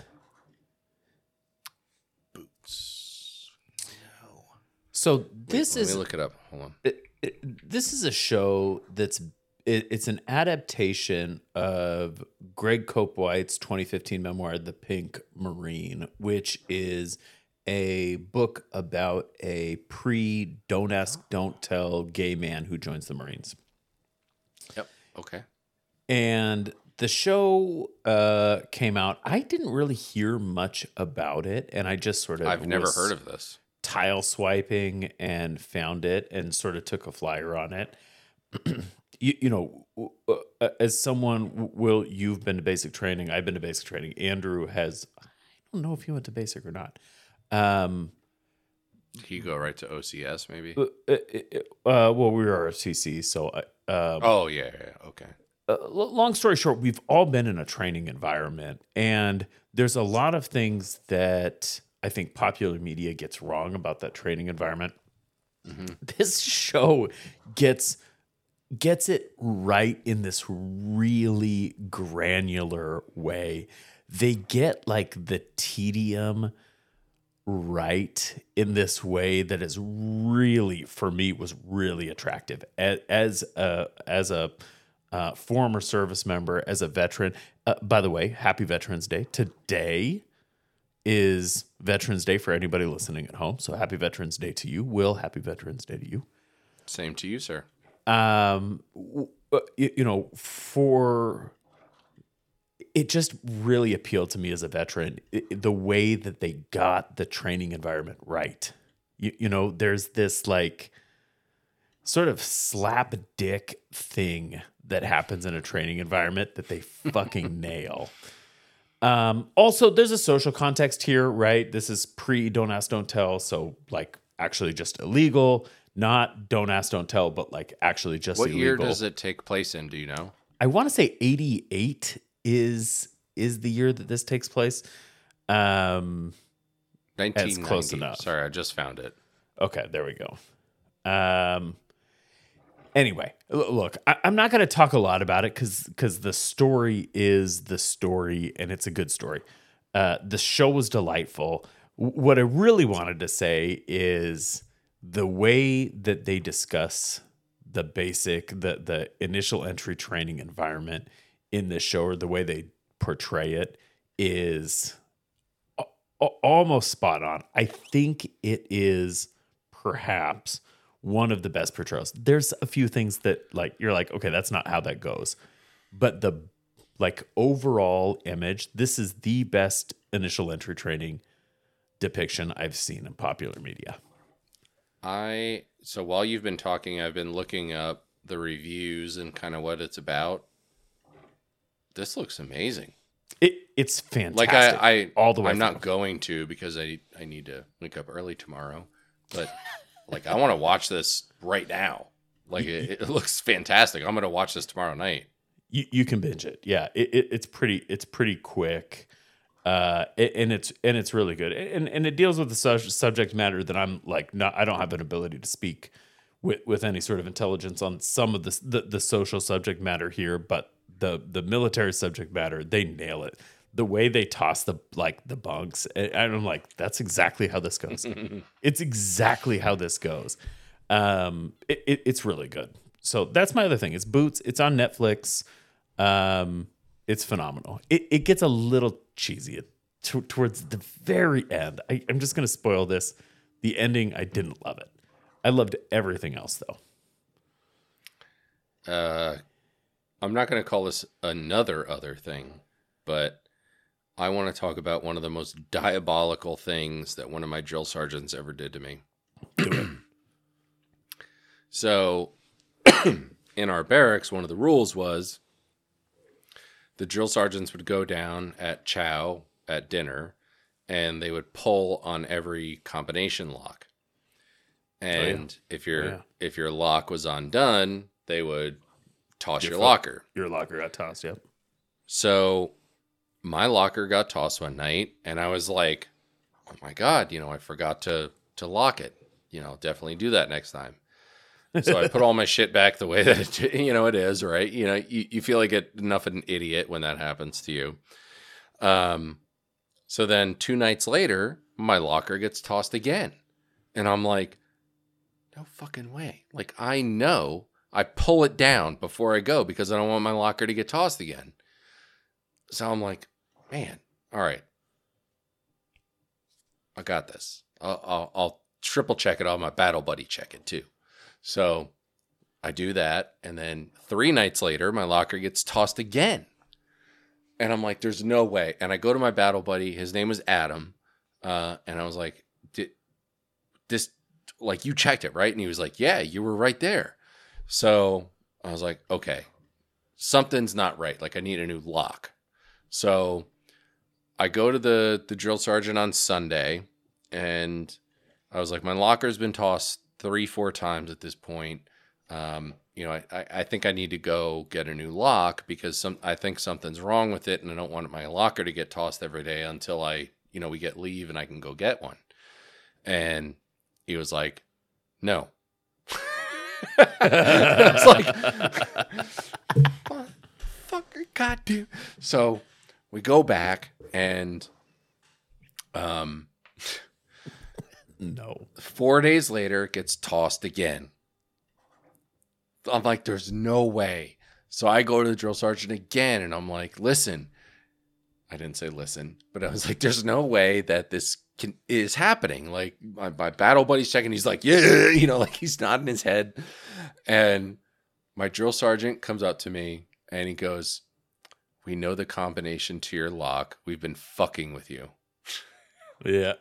Boots. No. So this Wait, is let me look it up. Hold on. it, it, this is a show that's it, it's an adaptation of Greg Copewhite's twenty fifteen memoir, The Pink Marine, which is a book about a pre Don't Ask, Don't Tell gay man who joins the Marines. Yep. Okay. And the show uh, came out. I didn't really hear much about it, and I just sort of I've never was heard of this. tile swiping and found it and sort of took a flyer on it. you, you know, uh, as someone, Will, you've been to basic training. I've been to basic training. Andrew has, I don't know if he went to basic or not. Um, Can you go right to O C S maybe? uh, uh, uh, well, we were R C C, so I, um, Oh, yeah, yeah, okay. Uh, long story short, we've all been in a training environment, and there's a lot of things that I think popular media gets wrong about that training environment. Mm-hmm. This show gets gets it right in this really granular way. They get like the tedium right in this way that is really, for me, was really attractive as, as a as a Uh, former service member, as a veteran. Uh, by the way, happy Veterans Day. Today is Veterans Day for anybody listening at home. So happy Veterans Day to you. Will, happy Veterans Day to you. Same to you, sir. Um, you, you know, for it just really appealed to me as a veteran, it, the way that they got the training environment right. You, you know, there's this like sort of slap dick thing that happens in a training environment that they fucking nail. Um, also, there's a social context here, right? This is pre Don't Ask, Don't Tell. So like actually just illegal, not Don't Ask, Don't Tell, but like actually just what illegal. What year does it take place in? Do you know? I want to say eighty-eight is, is the year that this takes place. Um, nineteen ninety. That's close enough. Sorry, I just found it. Okay, there we go. Um, Anyway, look, I, I'm not going to talk a lot about it because because the story is the story, and it's a good story. Uh, the show was delightful. W- what I really wanted to say is the way that they discuss the basic, the the initial entry training environment in this show, or the way they portray it, is a- a- almost spot on. I think it is perhaps one of the best portrayals. There's a few things that like you're like, okay, that's not how that goes. But the like overall image, this is the best initial entry training depiction I've seen in popular media. I so while you've been talking, I've been looking up the reviews and kind of what it's about. This looks amazing. It it's fantastic. Like I, I all the way I'm through. not going to because I I need to wake up early tomorrow, but like I want to watch this right now. Like it, it looks fantastic. I'm going to watch this tomorrow night. You you can binge it. Yeah, it, it it's pretty it's pretty quick. Uh, it, and it's and it's really good, and and it deals with the su- subject matter that I'm like not I don't have an ability to speak with with any sort of intelligence on some of the the, the social subject matter here, but the the military subject matter, they nail it. The way they toss the like the bunks, and I'm like, that's exactly how this goes. It's exactly how this goes. Um, it, it, it's really good. So that's my other thing. It's Boots. It's on Netflix. Um, It's phenomenal. It it gets a little cheesy at, t- towards the very end. I, I'm just going to spoil this. The ending, I didn't love it. I loved everything else, though. Uh, I'm not going to call this another other thing, but I want to talk about one of the most diabolical things that one of my drill sergeants ever did to me. So, in our barracks, one of the rules was the drill sergeants would go down at chow at dinner, and they would pull on every combination lock. And oh, yeah. if your oh, yeah. if your lock was undone, they would toss your, your locker. Your locker got tossed, yep. So my locker got tossed one night, and I was like, oh my God, you know, I forgot to to lock it. You know, definitely do that next time. So I put all my shit back the way that it, you know, it is, right? You know, you, you feel like it, enough of an idiot when that happens to you. Um, so then two nights later, my locker gets tossed again. And I'm like, no fucking way. Like, I know I pull it down before I go because I don't want my locker to get tossed again. So I'm like, man, all right. I got this. I'll, I'll, I'll triple check it. I'll my battle buddy check it too. So I do that. And then three nights later, my locker gets tossed again. And I'm like, there's no way. And I go to my battle buddy. His name was Adam. Uh, and I was like, did this, like, you checked it, right? And he was like, yeah, you were right there. So I was like, okay, something's not right. Like, I need a new lock. So I go to the, the drill sergeant on Sunday, and I was like, my locker's been tossed three, four times at this point. Um, you know, I, I think I need to go get a new lock because some I think something's wrong with it, and I don't want my locker to get tossed every day until I, you know, we get leave and I can go get one. And he was like, no. I was like, fuck, fucker, goddamn. So we go back, and um, no. Four days later, it gets tossed again. I'm like, there's no way. So I go to the drill sergeant again, and I'm like, listen. I didn't say listen, but I was like, there's no way that this can, is happening. Like, my, my battle buddy's checking. He's like, yeah, you know, like he's nodding his head. And my drill sergeant comes up to me, and he goes, we know the combination to your lock. We've been fucking with you. Yeah.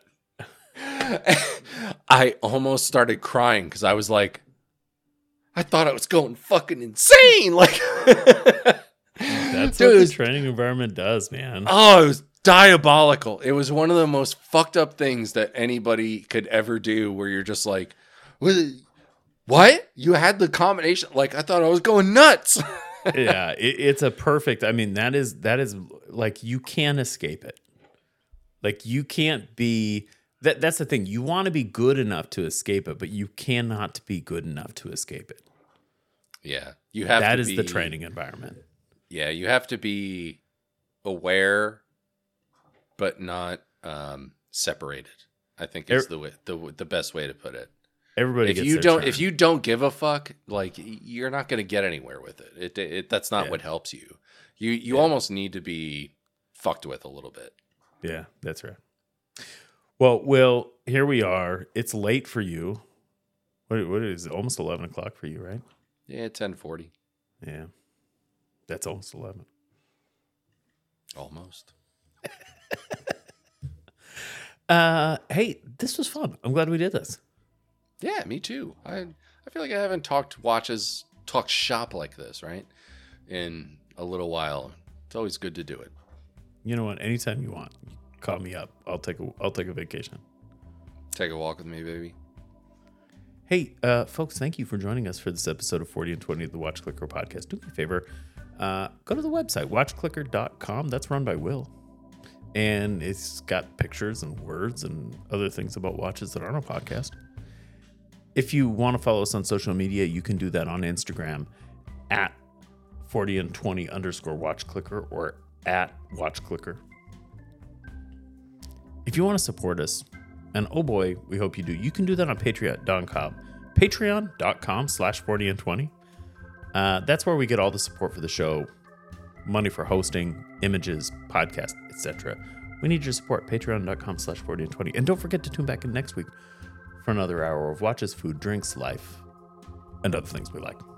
I almost started crying because I was like, I thought I was going fucking insane. Like, that's dude, what the training environment does, man. Oh, it was diabolical. It was one of the most fucked up things that anybody could ever do, where you're just like, what? You had the combination? Like, I thought I was going nuts. Yeah, it, it's a perfect. I mean, that is that is like, you can't escape it. Like, you can't be. That that's the thing. You want to be good enough to escape it, but you cannot be good enough to escape it. Yeah, you have. That to is be, the training environment. Yeah, you have to be aware, but not um, separated. I think is er, the way, the the best way to put it. Everybody. If gets you their don't, turn. if you don't give a fuck, like, you're not going to get anywhere with it. It, it that's not yeah. what helps you. You you yeah. almost need to be fucked with a little bit. Yeah, that's right. Well, Will, here we are. It's late for you. What, what is it? Almost eleven o'clock for you, right? Yeah, ten forty. Yeah, that's almost eleven. Almost. uh, hey, this was fun. I'm glad we did this. Yeah, me too. I I feel like I haven't talked watches, talked shop like this, right, in a little while. It's always good to do it. You know what? Anytime you want. Call me up. I'll take a I'll take a vacation. Take a walk with me, baby. Hey, uh, folks, thank you for joining us for this episode of forty and twenty of the Watch Clicker podcast. Do me a favor. Uh, go to the website, watch clicker dot com. That's run by Will. And it's got pictures and words and other things about watches that aren't a podcast. If you want to follow us on social media, you can do that on Instagram at forty and twenty underscore watch clicker or at watch clicker. If you want to support us, and oh boy, we hope you do, you can do that on Patreon dot com. Patreon dot com slash forty and twenty. Uh, that's where we get all the support for the show money for hosting, images, podcasts, et cetera. We need your support. Patreon.com slash 40 and 20. And don't forget to tune back in next week for another hour of watches, food, drinks, life, and other things we like.